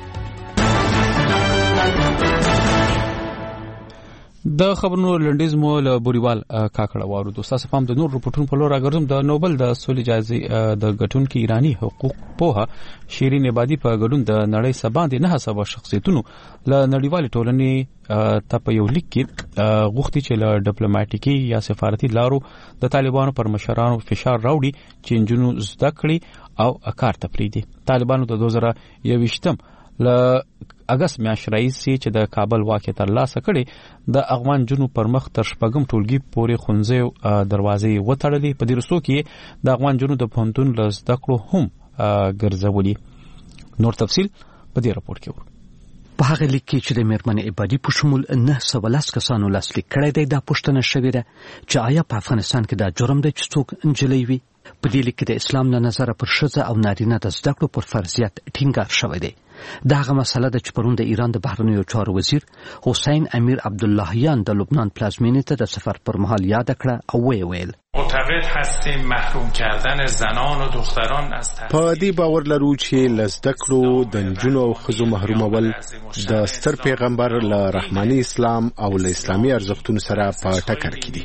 د خبرونو لنډیز مو له بوریوال کاکړه وارو دوستاسو پام د نور رپورټونو په لور راګرځم. د نوبل د سولې جایزې د ګټونکو ایرانی حقوق پوها شیرین عبادی په ګډون د نړۍ سباندې نه حسابه شخصیتونو له نړیوال ټولنې ته په یو لیک کې غوښتي چې له ډیپلوماټیکي یا سفارتي لارو د طالبانو پر مشرانو فشار راوړي چې انجونو زده کړي او کار ته پریږدي. طالبانو د دوه زره یوویشتم له اگست میاشتې راهیسې چې د کابل واکه تر لاسه کړي د افغان جنو پر مخ تر شپږم ټولګي پورې خونځې دروازې وتړلې. په دې رسو کې د افغان جنو د پوهنتون له زده کړو هم ګرځولي. نور تفصیل په دې راپور کې ورو. په هغه لیک کې چې د میرمنې عبادي په شمول نه سوه لس کسانو لاسلیک کړی دی دا پوښتنه شوې ده چې آیا په افغانستان کې دا جرم دی چې څوک نجلۍ وي. په دې لیک کې د اسلام له نظره پر ښځه او نارینه د زده کړو پر فرضیت ټینګار شوی دی. دا هغه مسله ده چې پرون د ایران د بهرنیو چارو وزیر حسین امیر عبداللهیان د لبنان پلازمینې ته د سفر پر مهال یاد کړه او وی ویل معتقد هستیم محروم کردن زنان و دختران از په دې باور لرو چې له زده کړو د نجونو او ښځو محرومول د ستر پیغمبر له رحماني اسلام او له اسلامي ارزښتونو سره په ټکر کې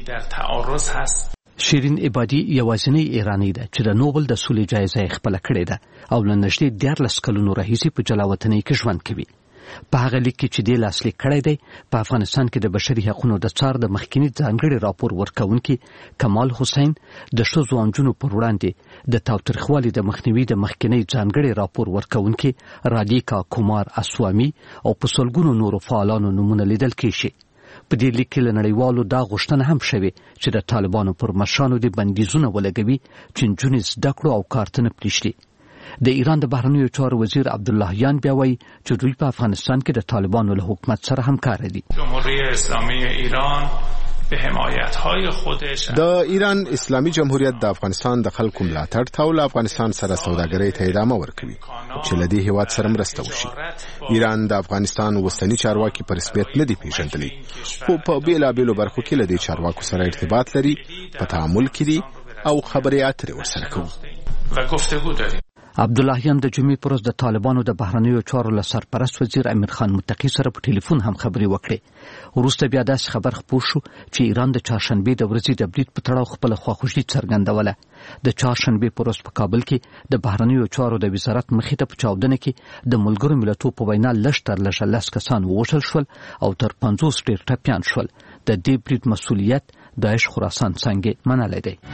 دي. شیرین عبادی یوازینی ایرانی ده چې د نوبل د سولې جایزه خپل کړې ده او له نږدې دیارلس کلونو راهیسې په جلاوطنۍ کې ژوند کوي. په هغه لیک کې چې د لاسلیک کړی دی په افغانستان کې د بشري حقوقو د څار د مخکینی ځانګړي راپور ورکونکي کمال حسین د ښځو او نجونو پر وړاندې د تاوتریخوالي د مخنیوي د مخکینی ځانګړي راپور ورکونکي رادیکا کومار اسوامی او په سلګونو نورو فعالانو نمونه لیدل کېږي. په دې لیک کې له نړیوالو دا غوښتنه هم شوې چې د طالبانو پر مشرانو د بندیزونه ولګوي چې نجونې زده کړو او کار ته نه پریږدي. د ایران د بهرنیو چارو وزیر عبداللهیان بیا وایي چې دوی په افغانستان کې د طالبانو له حکومت سره همکار دي. جمهوری اسلامی ایران به حمایت‌های خودش د ایران اسلامي جمهوریت د افغانستان د خلکو ملاتړ ته او افغانستان سره سوداګرۍ ته ادامه ورکوي چې له دې هیواد سره مرسته وشي. ایران د افغانستان وسنی چارواکي په رسمیت نه دي پیژندلي خو په بیلابیلو برخو کې له دې چارواکو سره ارتباط لري، په تعامل کې دي او خبرې اترې ورسره کوي و گفتگو داریم. عبداللهیان د جمعې پر ورځ د طالبانو د بهرنیو چارو له سرپرست وزیر امیر خان متقی سره په ټلیفون هم خبرې وکړې. وروسته بیا داسې خبر خپور شو چې ایران د چهارشنبې د ورځې د برید په تړاو خپله خواخوږي څرګندوله. د چهارشنبې پر ورځ په کابل کې د بهرنیو چارو د وزارت مخې ته په چاودنه کې د ملګرو ملتونو په وینا لږ تر لږه لس کسان ووژل شول او تر پنځوس ډېر ټپیان شول. د دې برید مسؤلیت داعش خراسان څنګه منلی دی؟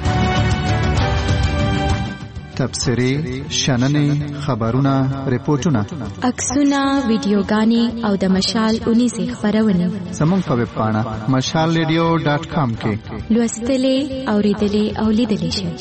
تبصرې، شننې، خبرونه، ریپورتونه، عکسونه، ویډیوګانې او د مشال اونیزې خپرونې زموږ په ویب پاڼه مشال ریډیو ډاټ کام کې لوستلې، اورېدلې او لیدلې شئ.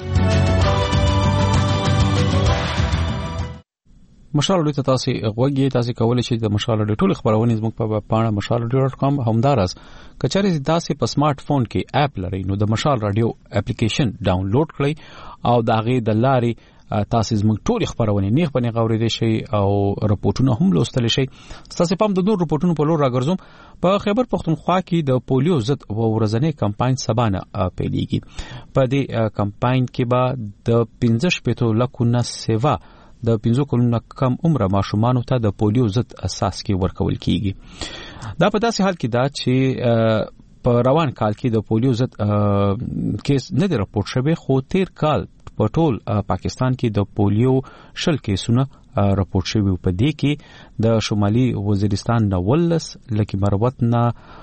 مشال ریډیو ته تاسو غوږی تاسو کولای شئ د مشال ریډیو ټول خبرونه زموږ په ویب پاڼه مشال ریډیو ډاټ کام همدارس کچاري تاسو په سمارټ فون کې اپ لرئ نو د مشال ریډیو اپلیکیشن ډاونلوډ کړئ او د هغه د لارې تاسو زموږ ټول خبرونه نیغ په نیغ اورېدئ شئ او راپورټونه هم لوستلی شئ. تاسو په د نور راپورټونو په لور راګرځوم. په خیبر پختونخوا کې د پولیو ضد ورځنی کمپاین سبانه پیلېږي. په دې کمپاین کې به د پنځه شپېتو لکو نه سیوا د پنځو کلونو کم عمره ماشومانو ته د پولیو ضد اساس کې ورکول کیږي. دا په داسې حال کې دا چې په روان کال کې د پولیو ضد کیس نه دی راپورټ شوی، خو تیر کال په ټول پاکستان کې د پولیو شل کیسونه راپورټ شوی. په دې کې د شمالي وزیرستان نه ولس، لکه مروت نه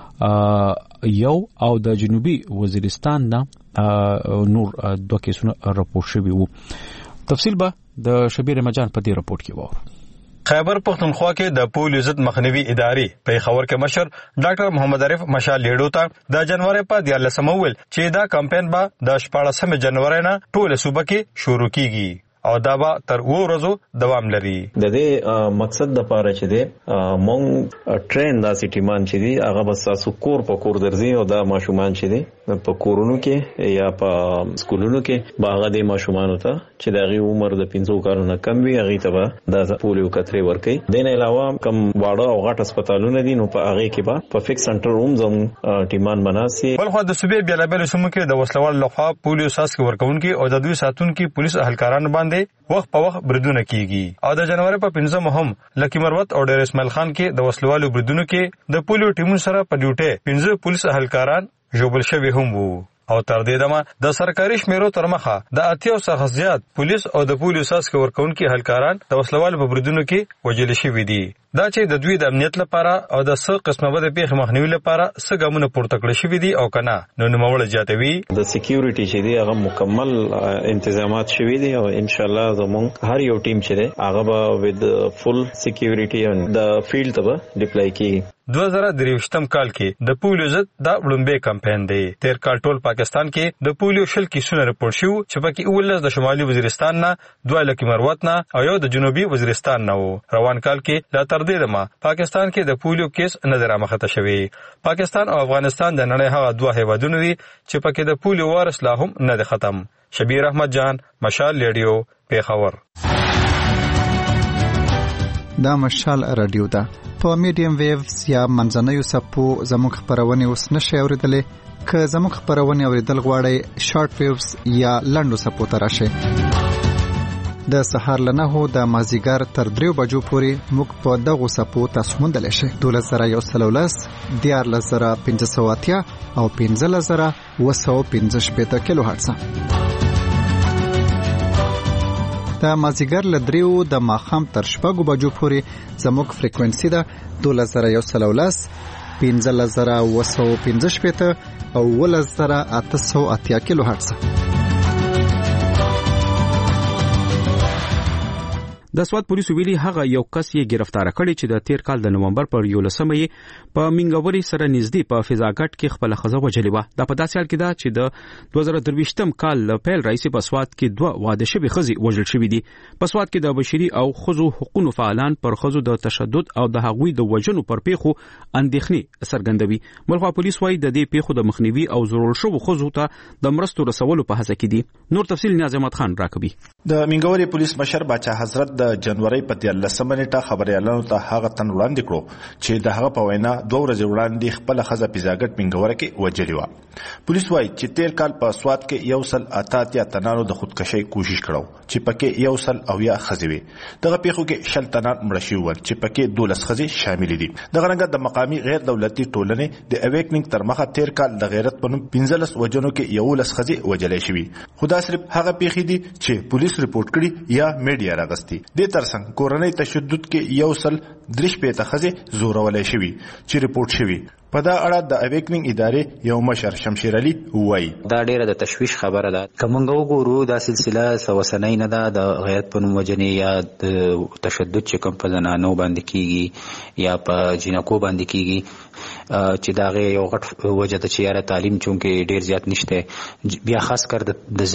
یو او د جنوبي وزیرستان نه نور دوه کیسونه راپورټ شوی وو. تفصیل به د شبیر مجان په دې راپورټ کې وو. خیبر پختونخوا کې د پولیو ضد مخنیوي ادارې په خبر کې مشر ډاکټر محمد عارف مشال لیډو ته د جنوري په دیارلسمه ویل چې دا کمپاین به د شپاړسمه جنوري نه ټول صوبه کې شروع کیږي او دا به تر وو ورځو دوام لري. د دې مقصد د پاره چې دی مونږ ټرین داسې ټیمان چې دی هغه بس تاسو کور په کور درځي او دا ماشومان چې دی په کورونو کې یا په سکولونو کې باغه دي ماشومان ته چې دغه عمر د پنځو کالو نه کم وي هغه ته د پولیو کترې ورکي. دین علاوه کم واړه او غټ هسپتالونه دي نو په هغه کې به په فکس سنټر روم زم ټیمان بناسي. بلخو د صوبې بیلابل سمو کې د وسلوال لخوا پولیو ساس کې ورکونکي او د دوی ساتونکو پولیس اهلکاران باندې وخت په وخت بریدونه کیږي. او د جنوري په پنځمه هم لکی مروت او ډیر اسماعیل خان کې د وسلوالو بریدونو کې د پولیو ټیمونو سره په ډیوټي پنځه پولیس اهلکاران ژوبل شوي هم وو. او تر دې دمه د سرکاري شمیرو تر مخه د اتیاو څخه زیات پولیس او د پولیو ساس کې ورکونکي اهلکاران د وسلوالو په بریدونو کې وژل شوي دي. دا چې د دوی د امنیت لپاره او د څه قسمه بده پیښې مخنیوي لپاره څه ګامونه پورته کړی شوي دي او کنه نو نوموړ زیاتوي د سکیورټي چې دی هغه مکمل انتظامات شوي دي او ان شاء الله زموږ هر یو ټیم چې دی هغه به ود فل سکیورټي ان د فیلډ ته ډیپلای کیږي. دوه زره درویشتم کال کې د پولیو ضد دا وړاندې کمپاین دی. تیر کال ټول پاکستان کې د پولیو شل کیسونه راپور شو چې پکې اولس د شمالي وزیرستان نه، دوه لکه مروت نه او یو د جنوبي وزیرستان نه وو. روان کال کې لا تر دې دمه پاکستان کې د پولیو کیس نظر مخته شوی. پاکستان او افغانستان د نړۍ هغه دوه هیوادونه دي چې پکې د پولیو وارث لا هم نه د ختم. شبیر احمد جان، مشال ریډیو، پیښور. دا مشال رادیو ده. په میډیم ویوز یا منځنوي سپو زموږ خبرونه اوس نشي اوریدلې. که زموږ خبرونه اوریدل غواړئ شارټ ویوز یا لنډو سپو ته راشئ. د سهار لنهو د مازیګر تر دریو بجو پورې موږ په دغو سپو تاسو موندلی شئ. دولس زره یو سل ولس، دیارلس زره پنځه سوه اتیا او پنځلس زره اوه سوه پنځه شپېته کیلو هرټز. د مازیګر له دریو د ماښام تر شپږو بجو پورې زموږ فریکوینسي ده دولس زره یو سل ولس، پنځلس زره اوه سوه پنځه شپېته او اوولس زره اته سوه اتیا کیلو هرټز. د سواد پولیسو ویلي هغه یو کس یې گرفتار کړی چې د تیر کال د نومبر پر یولسمه یې په منګوري سره نږدې په فضاګټ کې خپل خزه وجلې و. دا په داسې حال کې ده چې د دوه زره درویشتم کال له پیل راځي په سواد کې دوه واده شوي خزي وژل شوي دي. په سواد کې د بشري او خزو حقوقو فعالان پر خزو د تشدد او د هغوی د وژنو پر پیښو اندېښنې څرګندوي. بلخو پولیس وايي د دې پیښو د مخنیوي او ضرور شوو خزو ته د مرستو رسولو په هڅه کې دي. نور تفصیل نیاز احمد خان راکوي. د منګوري پولیس مشر باچا حضرت د جنوري په دیارلسمه نیټه خبريالانو ته هغه تن وړاندې کړو چې د هغه په وینا دوه ورځې وړاندې خپل خزه پیزاګټ منګوره کې وجلې و. پولیس وايي چې تیر کال په سواد کې یو سل اتاتیا تنانو د خودکشي کوشش کړو چې پکې یو سل او یا خزوي. دغه پیښو کې شل تنان مړ شوي ول چې پکې دولس خزي شامل دي. دغه رنګ د مقامی غیر دولتي ټولنې د اویکنینګ تر مخه تیر کال د غیرت په نوم پنځلس وجنو کې یو لس خزي وجلې شوي. خدا صرف هغه پیښې دي چې پولیس ریپورت کړي یا میډیا راغستي. د ترڅنګ کورنۍ تشدد کې یو سل درش په تخزه زورولې شوی چې ریپورت شوی. په دا اړه د اویکنینګ ادارې یو مشر شمشیر علي وایي دا ډیره د تشویش خبره ده. کومنګ وګورو دا سلسله سوسنۍ نه ده د غیرت په نوم وجنې یا د تشدد چې کوم په زنانو باندې کیږي یا په جنکو باندې کیږي چې دا غي یو غټ وجه ده چې یاره تعلیم چونکې ډیر زیات نشته بیا خاص کر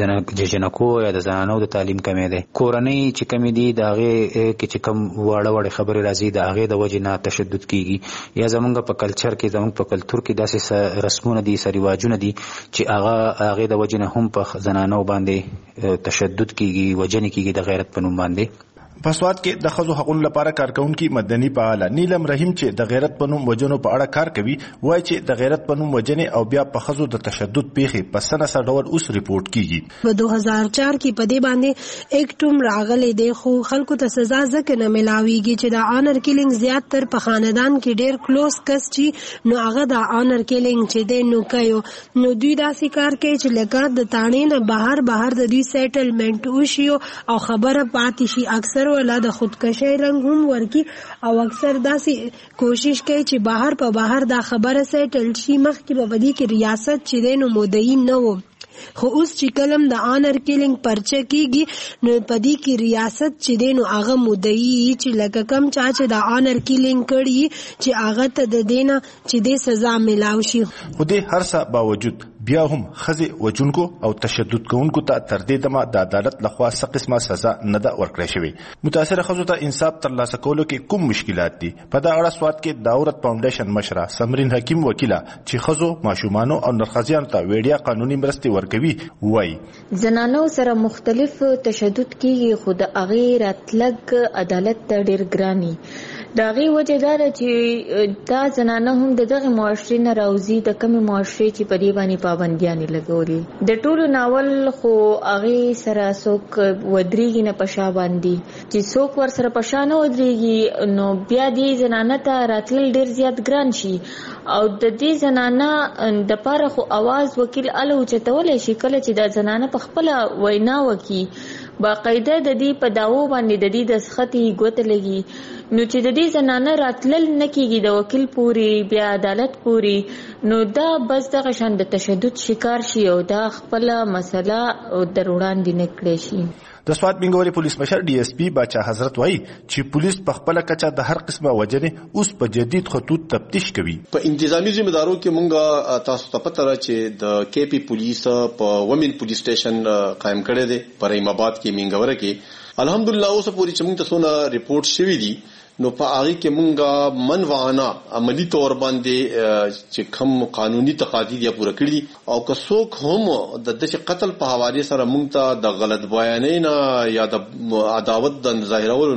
د جنکو یا د زنانو د تعلیم کمی ده. کورنۍ چې کمی دي دا غي کې چې کوم واړه واړه خبرې راځي دا غي د وجه نه تشدد کیږي یا زمونږ په کلچر کې زمونږ په کلچر کې داسې رسمونه دي سریواجونه دي چې هغه هغه د وجه نه هم په زنانو باندې تشدد کیږي وجنې کیږي د غیرت په نوم باندې. په سواد کې د خزو حقوقو لپاره کارکونکي مدني فعال نیلم رحیم چې د غیرت په نوم وجنو په اړه کار کوي وایي چې د غیرت په نوم وجنې او بیا په خزو د تشدد پیښې په سنه سره ډول اوس ریپورت کیږي. په دوه هزار چار کې په دې باندې یک ټوم راغلي دی خو خلکو ته سزا ځکه نه ملاويږي چې د آنر کیلینګ زیات تر په خاندان کې ډیر کلوز کس چې نو هغه د آنر کیلینګ چې دی نو کوي نو دوی داسې کار کوي چې لکه د تانې نه بهر بهر د دوی سیټلمنٹ وشي او خبره پاتې شي. اکثر ولا د خودکشي رنګ هم ورکی او اکثر داسې کوشش کوي چې بهر په بهر دا خبره سیټل شي. مخکې په بدی کې ریاست چې دی نو مدعي نه و خو اوس چې کلم د آنر کیلینګ پرچه کیږي نو پدې کې ریاست چې دی نو هغه مدعي چې لکه کم چا چې د آنر کیلینګ کړي چې هغه ته د دینه چې د سزا ملاوي شي. خو دې هر څه باوجود بیا هم خزي وجونکو او تشدد کوونکو ته تر دې دمه د عدالت لخوا څه قسمه سزا نه ده ورکړې شوې. متاثر خزو ته انصاف ترلاسه کولو کې کوم مشکلات دي؟ په دا اړه سواد کې د عورت فاونډیشن مشره سمرین حکیم وکیله چې خزو ماشومانو او نرخزیانو ته ویډیا قانوني مرستې ورکوي وایي زنانو سره مختلف تشدد کیږي خو د اغیر اتلګ عدالت ته ډیر ګرانی دا غي وجه دا چې دا زنانه هم دغه معاشري نه راوځي د کمی معاشري چې په دې باندې پابندیاں لګوري. د ټولو ناول خو اغه سره څوک ودرېږي نه پښا باندې چې څوک ور سره پښا نه ودرېږي نو بیا دې زنانه ته راتل ډیر زیات ګران شي او د دې زنانه د پاره خو आवाज وکیل الو چتولې شي کله چې د زنانه په خپل وینا وکي باقاعده د دې په داوو باندې د دې د سختي ګوت لګي نو چې د دې زنانه راتلل نکېږي د وکیل پوری بیا عدالت پوری نو دا بس دغه شان د تشدد شکار شي او دا خپل مسله در وړاندې نکړي شي. د سواد منګوري پولیس مشر ډي اس پی باچا حضرت وایي چې پولیس په خپل کچه د هر قسمه وجنې اوس په جدید خطوط تفتیش کوي. په انتظامی ذمہ دارو کې مونږه تاسو ته پته را چې د کے پی پولیس په ومن پولیس سټیشن قائم کړی دی پر رحیم آباد کې منګوره کې الحمدلله اوس پوری چې مونږ ته سونه ریپورت شوی دي نو په هغه کې مونږه منوعانه عملی تور باندې چې کوم قانوني تقاضی یا پوره کړی او که څوک هم د دغه قتل په حواله سره مونږ ته د غلط بیانې نه یا د عداوت د ظاهرولو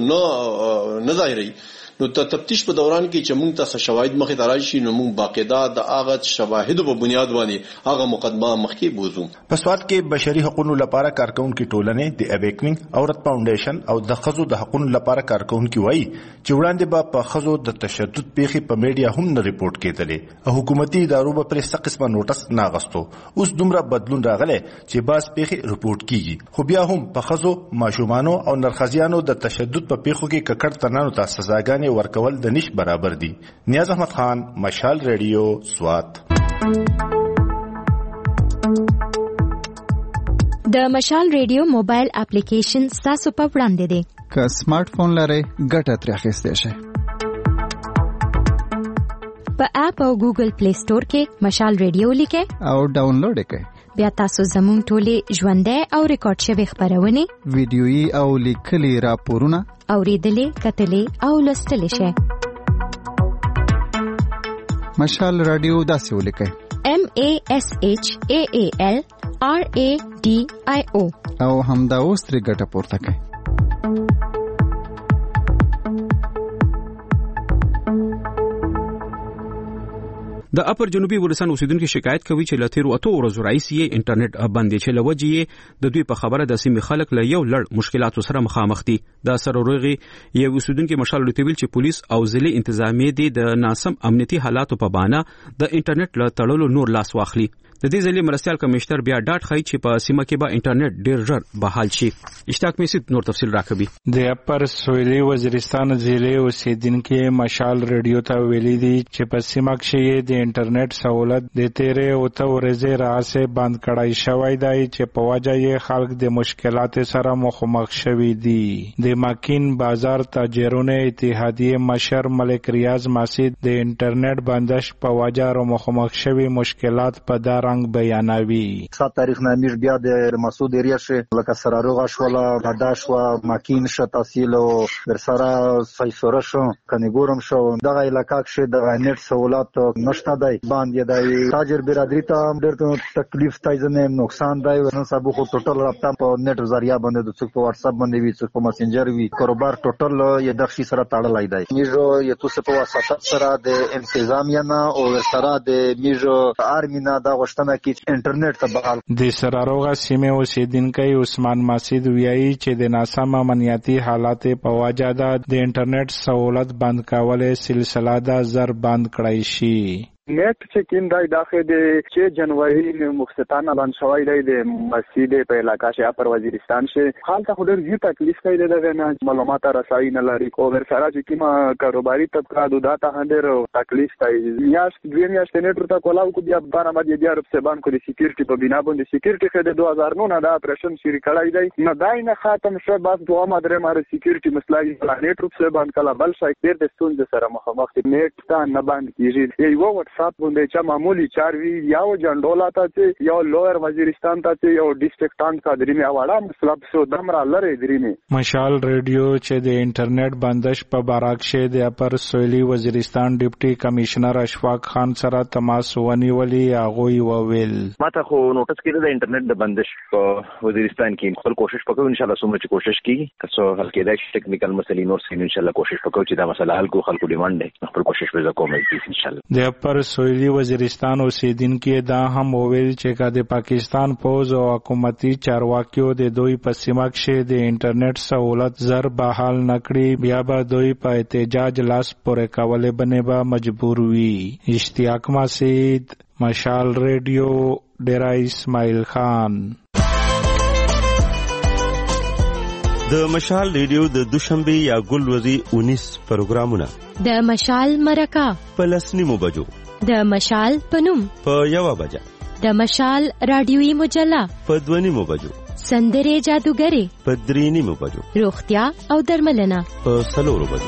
نه نه ظاهري نو ته تفتیش په دوران کې چې مونږ ته شواهد مخې ته راشي نو مونږ باقاعده د هغه شواهدو په بنیاد باندې هغه مقدمه مخکې بوزو. په سواد کې بشري حقوقو لپاره کارکونکو ټولنې د اویکنینګ عورت فاونډیشن او د خزو د حقوقو لپاره کارکونکو وایي چې وړاندې به په خزو د تشدد پیښې په میډیا هم نه ریپورت کېدلې او حکومتي ادارو به پرې څه قسمه نوټس نه غوښتو. اوس دومره بدلون راغلی چې باز پیښې ریپورت کیږي خو بیا هم په خزو ماشومانو او نرخزیانو د تشدد په پیښو کې ککړ تنانو ته سزاګانې ورکول د نش برابر دي. نیاز احمد خان مشال ریډیو سوات. د مشال ریډیو موبایل اپلیکیشن تاسو په وړاندې دی. که سمارټ فون لرئ ګټه ترې اخیستی شئ. په اپ او ګوګل پلی سٹور کې مشال ریډیو لیکئ او ډاونلوډ یې کړئ. بیا تاسو زموږ ټولې ژوندۍ او ریکارډ شوي خبرونه ویډیويي او لیکلي راپورونه اوریدلې کتلې او لوستلې شئ. مشال رادیو داسې ولیکئ M A S H A A L R A D I O او همدا اوس ترې ګټه پورته کړئ. د اپر جنوبي ولسان اوسیدونکو شکایت کوي چې لاتیرو اتو ورځو راځي انټرنیټ بندي چې لوجي د دوی په خبره د سیمې خلک له یو لړ مشکلاتو سره مخامخ دي. د سروروغي یو اوسیدونکو مشال لټویل چې پولیس او ځلې انتظامیه دي د ناسم امنیتي حالاتو په بانه د انټرنیټ له تړلو نور لاس واخلي. د دې ځلې مرستيال کمشنر بیا ډاټ خای چې په سیمه کې به انټرنیټ ډیر ژر بحال شي. اشتاق میسید نور تفصیل راکوي. د اپر سویلي وزیرستان ضلع اوسیدونکو مشال ریډیو ته ویلي دي چې په سیمه کې د انټرنیټ سہولت د تیرې او ته ورځې راځي بند کړای شوی دی چې په وجه یې خلک د مشکلات سره مخامخ شوي دي. د ماکین بازار تاجرونه اتحادیه مشر ملک ریاض مسجد د انټرنیټ بندش په وجه را مخامخ شوي مشکلات په دار بیانوي. سات تاریخ نامیش بیا د مسعود ایریا شه لکه سراروغه شولا غداش و ماکین ش تحصیل او برسرا سایسوره شو کنيګورم شو دغه علاقې کې د انټرنیټ سہولت نشته دی باندې دی تاجر برادری ته ډېر تکلیف تایزنه نقصان دی ورن صاحب خو ټوټل رابطه په نت ذریعہ باندې د څوک په واتس اپ باندې وی څوک په مسنجر وی کاروبار ټوټل یې د شي سره تړلای دی. میجو یې توسه په واسطه سره د انتظامیه نه او سره د میجو ارمینا دا انټرنیټ ته بحال. د سراروغه سیمه اوسیدونکو عثمان مسعود ویایي چې د ناسم امنیتي حالات په وجه د انټرنیټ سہولت بند کولو سلسله دا زر بند کړای شي. نیټ چې کیندای داخه د چې جنوري مخستانه باندې شوی دی د مسجد په علاقې شه پر وزیرستان شه حال ته خودر یو تکلیف کوي د نه معلومات رسایي نه لري او ور سره چې کیما کاروباري طبقه د داتا هندر تکلیف کوي یاس دوی میاشتې نیټ ته کولاو کو بیا بارا باندې بیا رب سبان کو د سکیورټي په بنا باندې سکیورټي خدای دوه هزار نو نه دا اپریشن شری کړای دی نه دای نه خاتم شه بس دوه مدره ماره سکیورټي مسلای پلانټ رب سبان کلا بل شای ډیر د ستون سره مخامخ نیټ ته نه باندې کیږي یو صاحب باندې چې معمولی چاروي یو جنډولا ته چې یو لویر وزیرستان ته چې یو ډیسټریکټان کا درې می اواړه مطلب سو دمرا لره درې می مشال ریډیو چې د انټرنیټ بندش په باراک شه د اپر سویلي وزیرستان ډیپټي کمشنر اشفاق خان سره تماس ونیولي هغه وویل ماته خو نوټس کړی د انټرنیټ د بندش په وزیرستان کې خپل کوشش وکړو ان شاء الله سمره کوشش کیږي که څو حل کېدای شي ټیکنیکل مسلې نور سین ان شاء الله کوشش وکړو چې دا مسله حل کو خلکو ډیماند دی خپل کوشش وکړو ان شاء الله. د اپر سویلي وزیرستان اوسیدونکو دا هم وویل چې د پاکستان فوج او حکومتي چارواکیو د دوی په سیمه کې د انټرنیټ سہولت زر بحال نکړي بیا به دوی په احتجاج لاس پورې کولې بنه به مجبور وي. اشتیاق مسعود مشال ریډیو ډیرا اسماعیل خان. د مشال ریډیو د دوشنبه یا ګلوري انیس پروګرامونه د مشال مرکه په لسنیمو بجو د مشال پنوم په یو بجه د مشال رادیوي مجله په دونیمو بجو سندره جادوګری په درینیمو بجو روغتیا او درملنه په سلورو بجو.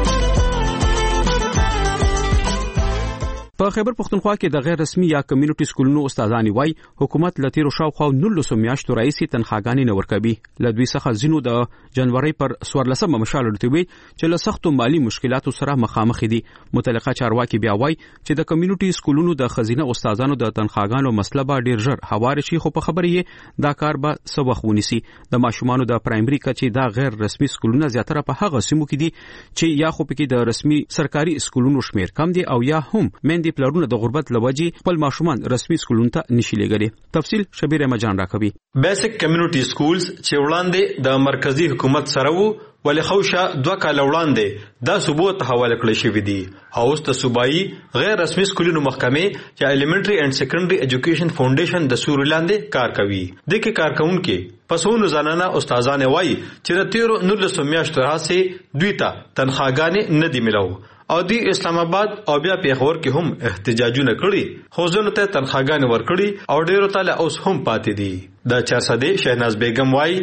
په خیبر پختونخوا کې د غیر رسمي یا کمیونټي سکولونو استادان وای حکومت لتیرو شاوخوا نولسو میاشتو رئیسي تنخواګانې نه ورکوي. لدوی څخه زینو د جنوري پر سورلسمه مشال ورتوي چې له سختو مالی مشکلاتو سره مخامخ دي. متعلقه چارواکي بیا وای چې د کمیونټي سکولونو د خزینه استادانو د تنخواګانو مسله به ډیر ژر هوار شي خو په خبرې دا کار به سبخ ونیسي. د ماشومانو د پرایمري کچې دا غیر رسمي سکولونه زیاتره په هغه سیمو کې دي چې یا خو پکې د رسمي سرکاري سکولونو شمیر کم دي او یا هم مندي پلرونه د غربت لوجي خپل ماشومان رسمي سکولونو ته نشي لګري. تفصیل شبیر مجان راکوي. بیسیک کمیونټي سکولز چې وړاندې د مرکزی حکومت سره وو ولې خوشا دوه کال وړاندې دا صوبو ته حواله کړل شوې دي. هاوس ته صوبایي غیر رسمي سکولونو محکمې چې الیمنټري اینڈ سیکنډري ایجوکیشن فاونډیشن د سورلاندې کار کوي. د کې کارکونکو پسونو زنانه استادان وایي چې د تیرو نولسو میاشتو راځي دوی ته تنخواګانې نه دی ملو او دی اسلام آباد او بیا پیښور کې هم احتجاجونه کړي خو ځنه ته تنخواګانې ورکړي او ډیرو تعالی اوس هم پاتې دي. د چارسده شهناز بیگم وای مونږ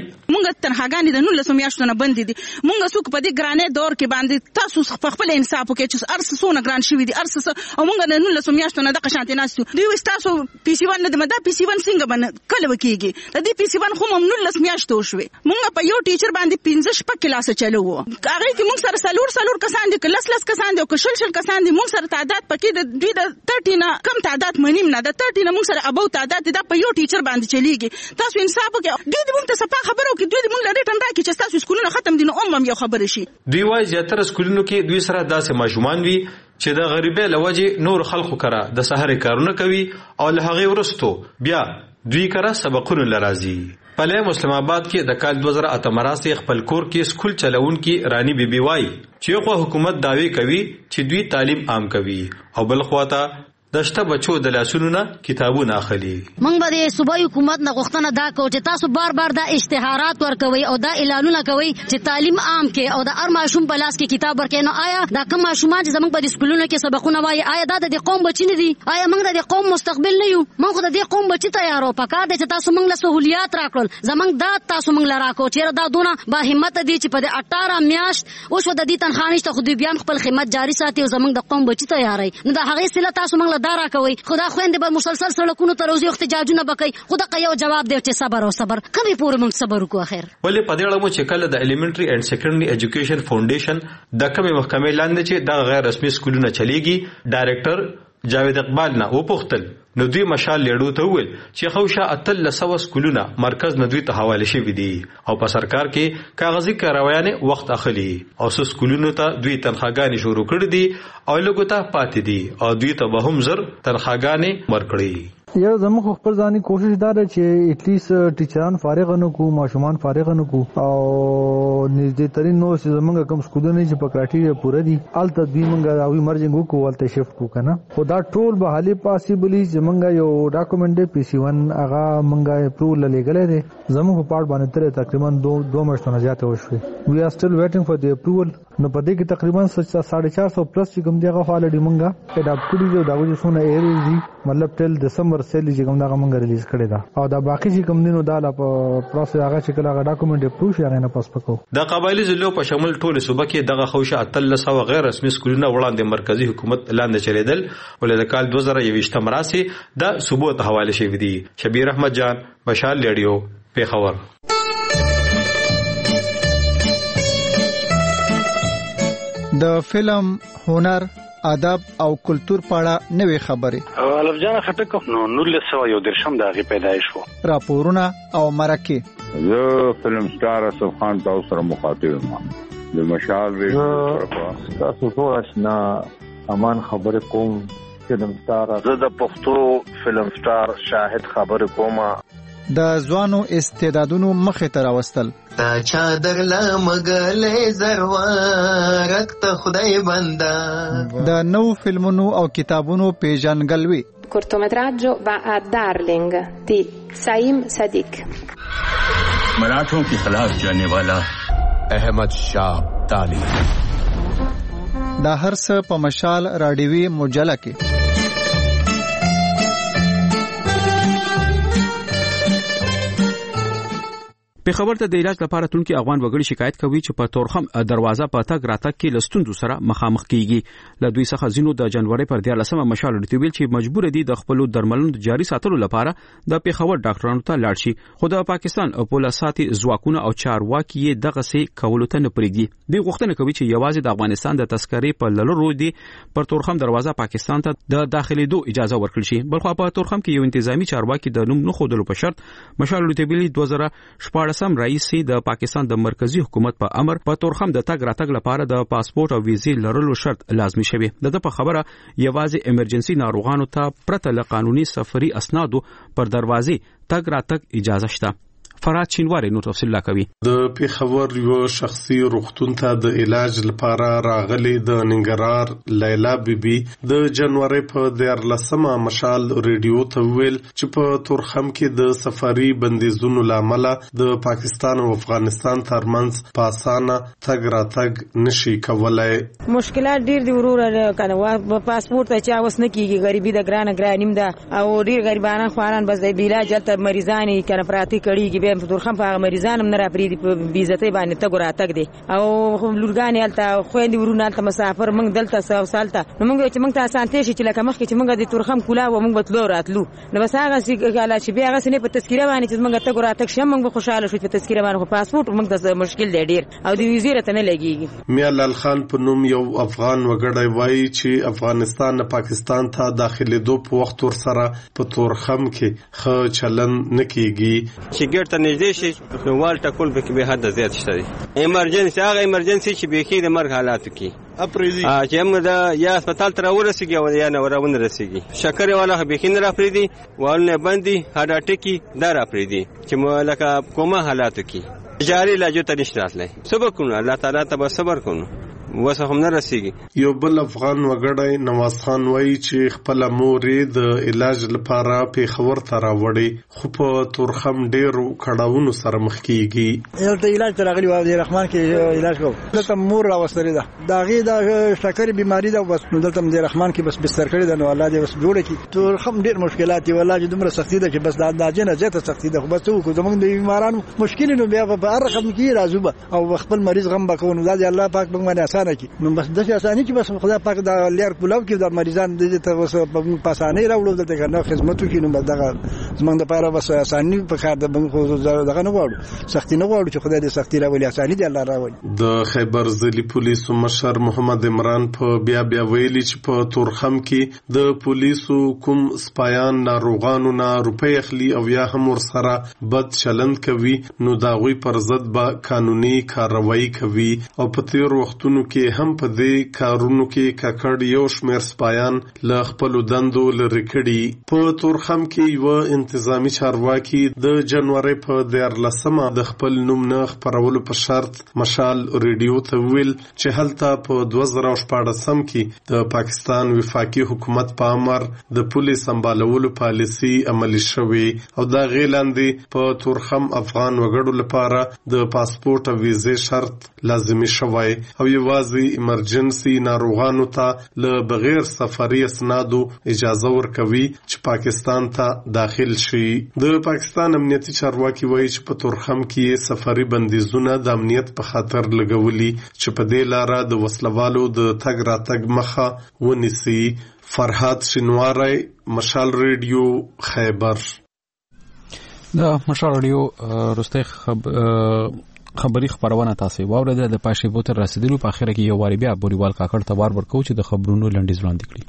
زموږ تنخواګانې د نولسو میاشتو نه بندې دي. موږ څوک په دې ګرانې دور کې باندې تاسو په خپل انصاف وکړئ چې ارس څونه ګران شوي دي ارس او موږ د نولسو میاشتو نه دغه شانتې ناست یو. دوی وایي ستاسو پي سي ون نه ده، دا پي سي ون څنګه به کله وکېږي؟ د دې پي سي ون خو هم نولس میاشتو وشوې. موږ په یو ټیچر باندې پنځه شپږ کلاسه چلو وو، هغې کې موږ سره څلور څلور کسان دي، که لس لس کسان دي او که شل شل کسان دي. موږ سره تعداد پکې د دوی د ترټي نه کم تعداد منیم نه، د ترټي نه موږ سره ابو تعداد دي، دا په یو ټیچر باندې چلیږي. تاسو انصاف وکړئ. دوی دې موږ ته صفا خبره وکړي، دوی دې موږ له ریټن راکړي چې ستاسو سکولونه ختم دي، نو هم هم یو خبره شي. دوی وایي زیاتره سکولونو کې دوی سره داسې ماشومان وي چې د غریبۍ له وجې نور خلکو کره د سهارې کارونه کوي او له هغې وروستو بیا دوی کره سبقونو له راځي. په لیم اسلام آباد کې د کال دوه زره اتم راستې خپل کور کې سکول چلونکي رانی بیبي وایي چې یو خوا حکومت دعوی کوي چې دوی تعلیم عام کوي او بل خوا ته د شته بچو د لاسونو نه کتابونه اخلي. موږ به د صوبایي حکومت نه غوښتنه دا کوو چې تاسو بار بار دا اشتهارات ورکوي او دا اعلانونه کوي چې تعلیم عام کې او د هر ماشوم په لاس کې کتاب ورکړي. نو آیا دا کوم ماشومان چې زموږ په سکولونو کې سبقونه وایي، آیا دا د قوم بچي نه دي؟ آیا موږ د قوم مستقبل نه یو؟ موږ خو د دې قوم بچي تیارو. پکار دی چې تاسو موږ له سہولیات راکړل، زموږ دا تاسو موږ له راکړو. چېرې دا دونه با همت دي چې په دې اټاره میاشت اوس د دې تنخوا نشته، خو دوی بیا خپل خدمت جاري ساتي او زموږ د قوم بچي تیاروي. نو د هغې صله تاسو موږ له دا راکوئ. خدا خويندې به مسلسل سړکونو ته روزي احتجاجونه وکړي. خدا که یو جواب دی چې صبر او صبر کمې پورې موږ صبر وکړو. اخر ولې په دې اړه مو چې کله د ایلیمنټري اینڈ سیکنډري ایجوکیشن فاونډیشن د کومې محکمې لاندې چې د غیر رسمي سکولونه چلیږي ډایرکټر جاوید اقبال نه وپوښتل، نو دوی مشال لیډو ته وویل چې خوشا اتل سو سکولونه مرکز نه دوی ته حواله شوي دي او په سرکار کې کاغذي کاروایانې وخت اخلي او سو سکولونو ته دوی تنخواګانې شروع کړې دي او لږو ته پاتې دي او دوی ته به هم زر تنخواګانې ورکړي. یو زموږ خپل ځاني کوشش دا ده چې اټلیست ټیچران فارغ نه کو، ماشومان فارغ نه کو او نږدې ترين نو چې زموږ کوم سکولونه چې په کرایټیریا پوره دي الته دوی موږ او ایمرجنګ وکړو الته شفت کو کنه. خو دا ټول به حالي پاسبلی چې موږ یو ډاکومنټ دی پی سی ون هغه موږ اپروول لګلې دي زموږ په پارت باندې تر تقریبا دوه دوه میاشتې زیاته وشوي. وی آر سټل ویټینګ فار دی اپروول. نو په دې کې تقریبا ساڑھے چار سو پلس چې کوم دیغه حواله موږ اډاپټ کړی دی دا وجه سونه ایریز دي مطلب ټل دسمبر سیلی چې کوم دا موږ ریلیز کړی دا او دا باقی چې کوم دینو دا په پروسس هغه چې کله ډاکومنټ اپروو شي هغه نه پاس پکو. د قبایلی ضلعو په شمول ټول صوبه کې دغه خوشه اتل سو غیر رسمي سکولونه وړاندې مرکزی حکومت لاندې چلیدل ولې د کال دوه زره یوویشت مراسي د صوبو ته حواله شوی دي. شبیر احمد جان، مشال ریډیو، پیښور. د فلم، هنر، ادب او کلچر په اړه نوې خبرې الف جان خټک نو نولس سوه یو درشم د هغې پیدایش و. راپورونه او مرکې. زه فلم سټار اسف خان تاسو سره مخاطب یم. د مشال ریډیو تاسو ټول آشنا امان خبرې کوم. فلم سټار زه د پښتو فلم سټار شاهد خبرې کوم. د ځوانو استعدادونو مخې ته راوستل. تا چادر لمغلې زروارک ته خدای بندا. د نو فلمونو او کتابونو پیژنګلوي. cortometraggio va a Darling di Saim Sadiq. मराठों के खिलाफ जाने वाला अहमद शाह अब्दाली. دا هر څه په مشال راډیوي مجله کې. په خبر ته د علاج لپاره تونکي افغان وګړي شکایت کوي چې په تورخم دروازه په تاګ راتګ کې لستوندو سره مخامخ کیږي. له دوی څخه زینو د جنوري پر دیارلسمه مشال ډیټویل چې مجبور دي د خپل درملونو جاري ساتلو لپاره د پیښور ډاکټرانو ته لاړ شي. خو د پاکستان پولیساتي ځواکونه او چارواکي یې دغه سي کولو ته نه پرېږدي. دوی غوښتنه کوي چې یوازې د افغانستان د تذکرې په لړلو دي پر تورخم دروازه پاکستان ته د داخليدو اجازه ورکړل شي. بلخو په تورخم کې یو انتظامی چارواکي د نوم نه خودلو په شرط مشال ډیټویل دوه زره شپږ سم رئیس د پاکستان د مرکزی حکومت په امر په تورخم د تګ راتګ لپاره د پاسپورت او ویزې لرلو شرط لازمي شوی. د په خبره یوازې ایمرجنسي ناروغانو ته پرته له قانوني سفري اسنادو پر دروازې تګ راتګ اجازه شته. فرات چینواری نو تفصیل لا کوي. د پیښور یو شخصي روغتون ته د علاج لپاره راغلي د ننګرهار لیلا بیبي د جنوري په دیارلسمه مشال ریډیو ته ویل چې په تورخم کې د سفري بندیزونو لامل د پاکستان او افغانستان ترمنځ په اسانه تګ راتګ نشي کولای. مشکلات ډیر دي ورور کنه پاسپورت چې اوس نه کیږي غریبي د ګران ګرانیم ده او ډیر غریبانه خواران بس د علاج ته مریضان کنه پراتی کړيږي بیا په تورخم په هغه مریضان هم نه راپرېږدي په بې عزتۍ باندې تګ راتګ دی او لورګانې هلته خویندې ورونه هلته مسافر موږ دلته څه او څه هلته نو موږ چې موږ ته اسانتیا شي چې لکه مخکې چې موږ د تورخم کلا وه موږ به تلو راتلو نو بس هغسې چې بیا هغسې نه په تذکیره باندې چې موږ تګ راتګ شي موږ به خوشحاله شو په تذکیره باندې خو پاسپورټ موږ ته مشکل دی ډېر او د ویزې راته نه لګېږي. میالال خان په نوم یو افغان وګړی وایي چې افغانستان نه پاکستان ته داخلېدو په وخت ورسره په تورخم کې ښه چلن نه کېږي چې ګېټ ته نږدې شي نو وال ټکول پکې بې حده زیات شته دی. ایمرجنسي هغه ایمرجنسي چې بیخي د مرګ حالاتو کې چې موږ د یا هسپتال ته راورسېږي او یا نه راونه رسېږي. شکرې والا خو بیخي نه راپرېږدي والونه یې بند دي هډ اټیکي دا راپرېږدي چې لکه کومه حالاتو کې جاري علاجو ته نشته راتلی. صبر کړو الله تعالی ته به صبر کړو وسه هم نه رسیږي. یو بل افغان وګړی نواز خان وایي چې خپل مور د علاج لپاره پیښور ته راوړي خو په تورخم ډېرو کړاوونو سره مخ کیږي. دلته علاج ته راغلی و د رحمان کې علاج کوو دلته مور راوستلې ده د هغې د شکرې بیماري ده بس نو دلته د رحمان کې بس بستر کړې ده نو الله دې بس جوړه کړي. تورخم ډېر مشکلات دي والله چې دومره سختي ده چې بس د اندازې نه زیاته سختي ده خو بس څه وکړو زموږ د بیمارانو مشکل نو بیا په هر رقم کې راځو به او خپل مریض غم به کوو نو دا الله پاک موږ باندې اسانه کړي نو بس دغه اسانه چې بس خدای پاک د لیر کولاو کې د مریضان د ته وس په پاسانه راوړو دلته کنه خدمت وکړي نو دغه زمونږ د پاره بس اسانه په کار د دغه نه غواړو سختي نه غواړو چې خدای دې سختي راولي اسانه دې الله راولي. د خیبر ضلعي پولیسو مشر محمد عمران په بیا بیا ویلي چې په تورخم کې د پولیسو کوم سپایان ناروغانو نه روپۍ اخلي او یا هم ورسره بد چلند کوي نو د هغوی پر ضد به قانوني کاروایی کوي او په تیر وختونو کې هم په دې کارونو کې ککړ یو شمېر سپایان له خپلو دندو لرې کړي. په تورخم کې یوه انتظامي چارواکي د جنورۍ په دیارلسمه د خپل نوم نه خپرولو په شرط مشال ریډیو ته وویل چې هلته په دوه زره شپاړسم کې د پاکستان وفاقي حکومت په امر د پولې سمبالولو پالیسي عملي شوې او دا غې لاندې په تورخم افغان وګړو لپاره د پاسپورټ او ویزې شرط لازمي شوی او یوازې ایمرجنسي ناروغانو ته له بغیر سفري اسنادو اجازه ورکوي چې پاکستان ته داخل شي. د پاکستان امنیتي چارواکي وایي چې په تورخم کې سفري بندیزونه د امنیت په خاطر لګولي چې په دې لاره د وسلوالو د تګ راتګ مخه ونیسي. فرهاد شینواری، مشال ریډیو، خیبر. د مشال ریډیو رسته خب خبري خبرونه تاسو واورېدل د پاشي بوتر رسیدلو په اخر کې یو واری بیا بوریوال کاکړ ته بار ورکو چې د خبرونو لنډیز وړاندې کړي.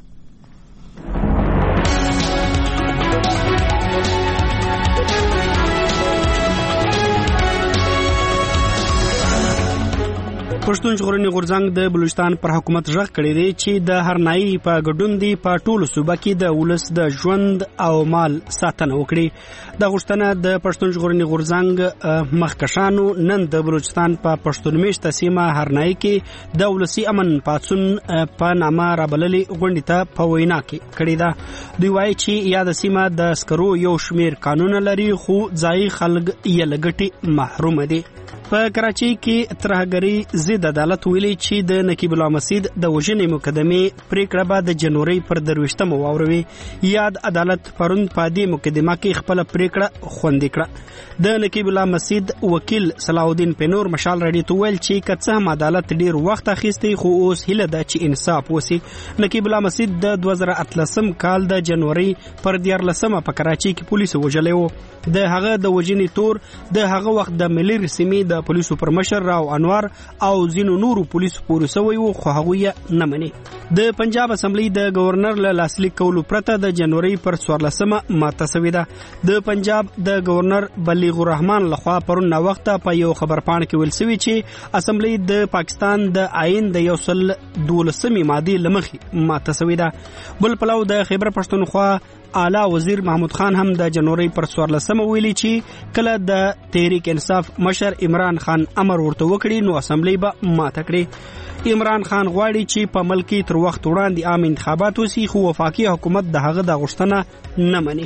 پښتون ژغورنې غورځنګ د بلوچستان پر حکومت ژغ کړی دی چې د هرنایي په ګډون دی په ټولو صوبه کې د ولس د ژوند او مال ساتنه وکړي. د غوښتنه د پښتون ژغورنې غورځنګ مخکشانو نن د بلوچستان په پښتون میشته سیمه هرنایي کې د ولسي امن پاڅون په نامه رابللې غونډې ته په وینا کې کړې ده. دوی وایي چې یاد سیمه د عسکرو یو شمیر قانون لري خو ځایي خلک یې له ګټې محروم دي. په کراچۍ کې ترهګري ضد عدالت ویلي چې د نقیب الله مسجد د وژنې مقدمې پریکړه به د جنوري پر درویشتمه واوروي. یاد عدالت پرون په دې مقدمه کې خپل پریکړه خوندې کړه. د نقیب الله مسجد وکیل صلاح الدین پنور مشال رډي تو ویل چې کڅه هم عدالت ډیر وخت اخیستی خو اوس هله ده چې انصاف وسی. نقیب الله مسجد د دوه زره اتلسم کال د جنوري پر دیارلسمه په کراچۍ کې پولیسو وژلی و. د هغه د وژنې تور د هغه وخت د ملي رسمي د پولیسو پر مشر راو انوار او ځینو نورو پولیسو پورې سوی و خو هغوی نه مني. د پنجاب اسمبلی د گورنر له لاسلیک کولو پرته د جنوري پر څوارلسمه ماته سوې ده. د پنجاب د گورنر بلیغ الرحمن لخوا پرون نا وخت په یو خبرپاڼه کې ویل سوي چې اسمبلی د پاکستان د آئین د یو سل دولسمې ماده لمخې ماته سوې ده. بل پلو د خیبر پښتونخوا اعلی وزیر محمود خان هم د جنوري پر څوارلسمه ویلي چې کله د تحریک انصاف مشر عمران خان امر ورته وکړي نو اسمبلی به ماته کړي. عمران خان غواړي چې په ملک کې تر وخت وړاندې عام انتخابات وسي خو وفاقي حکومت د هغه د غوښتنه نه مني.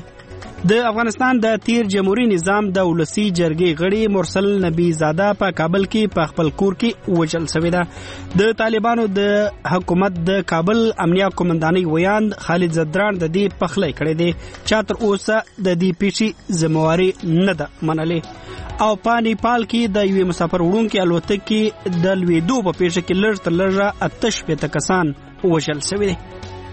د افغانستان د تیر جمهوریت نظام د ولسی جرګې غړي مرسل نبی زاده په کابل کې په خپل کور کې وژل شوی ده. د طالبانو د حکومت د کابل امنیه قومندانۍ ویاند خالد زدران د دې پخلی کړی دی چې تر اوسه د دې پیښې ذمہواری نه ده منلې او په نیپال کې د یوې مسافر وړونکي الوتکې د لوېدو په پیښه کې لږ تر لږه اته شپېته کسان وژل شوي دي.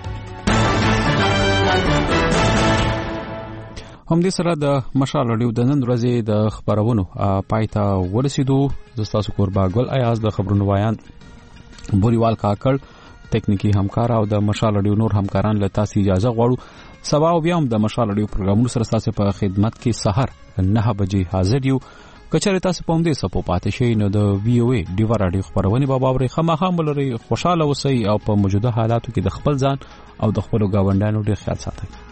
هم دې سره د مشال رادیو د نن ورځې د خبرونو پای ته ورسېدو. زه ستاسو کوربه ګل ایاز د خبرونو وایاند بوریوال کاکړ تکنیکی همکار او د مشال رادیو نور همکاران له تاسو اجازه غواړو. سبا او بیا هم د مشال رادیو پروګرامونو سره تاسو په خدمت کې سحر نه بجې حاضر یو. کچره تاسو په همدې سپو پاتې شئ نو د وی او ای ډیوا رادیو خبرونه به باوري خامخا ملري خوشاله اوسئ او په موجوده حالاتو کې د خپل ځان او د خپل ګاونډانو ډیر خیال ساتئ.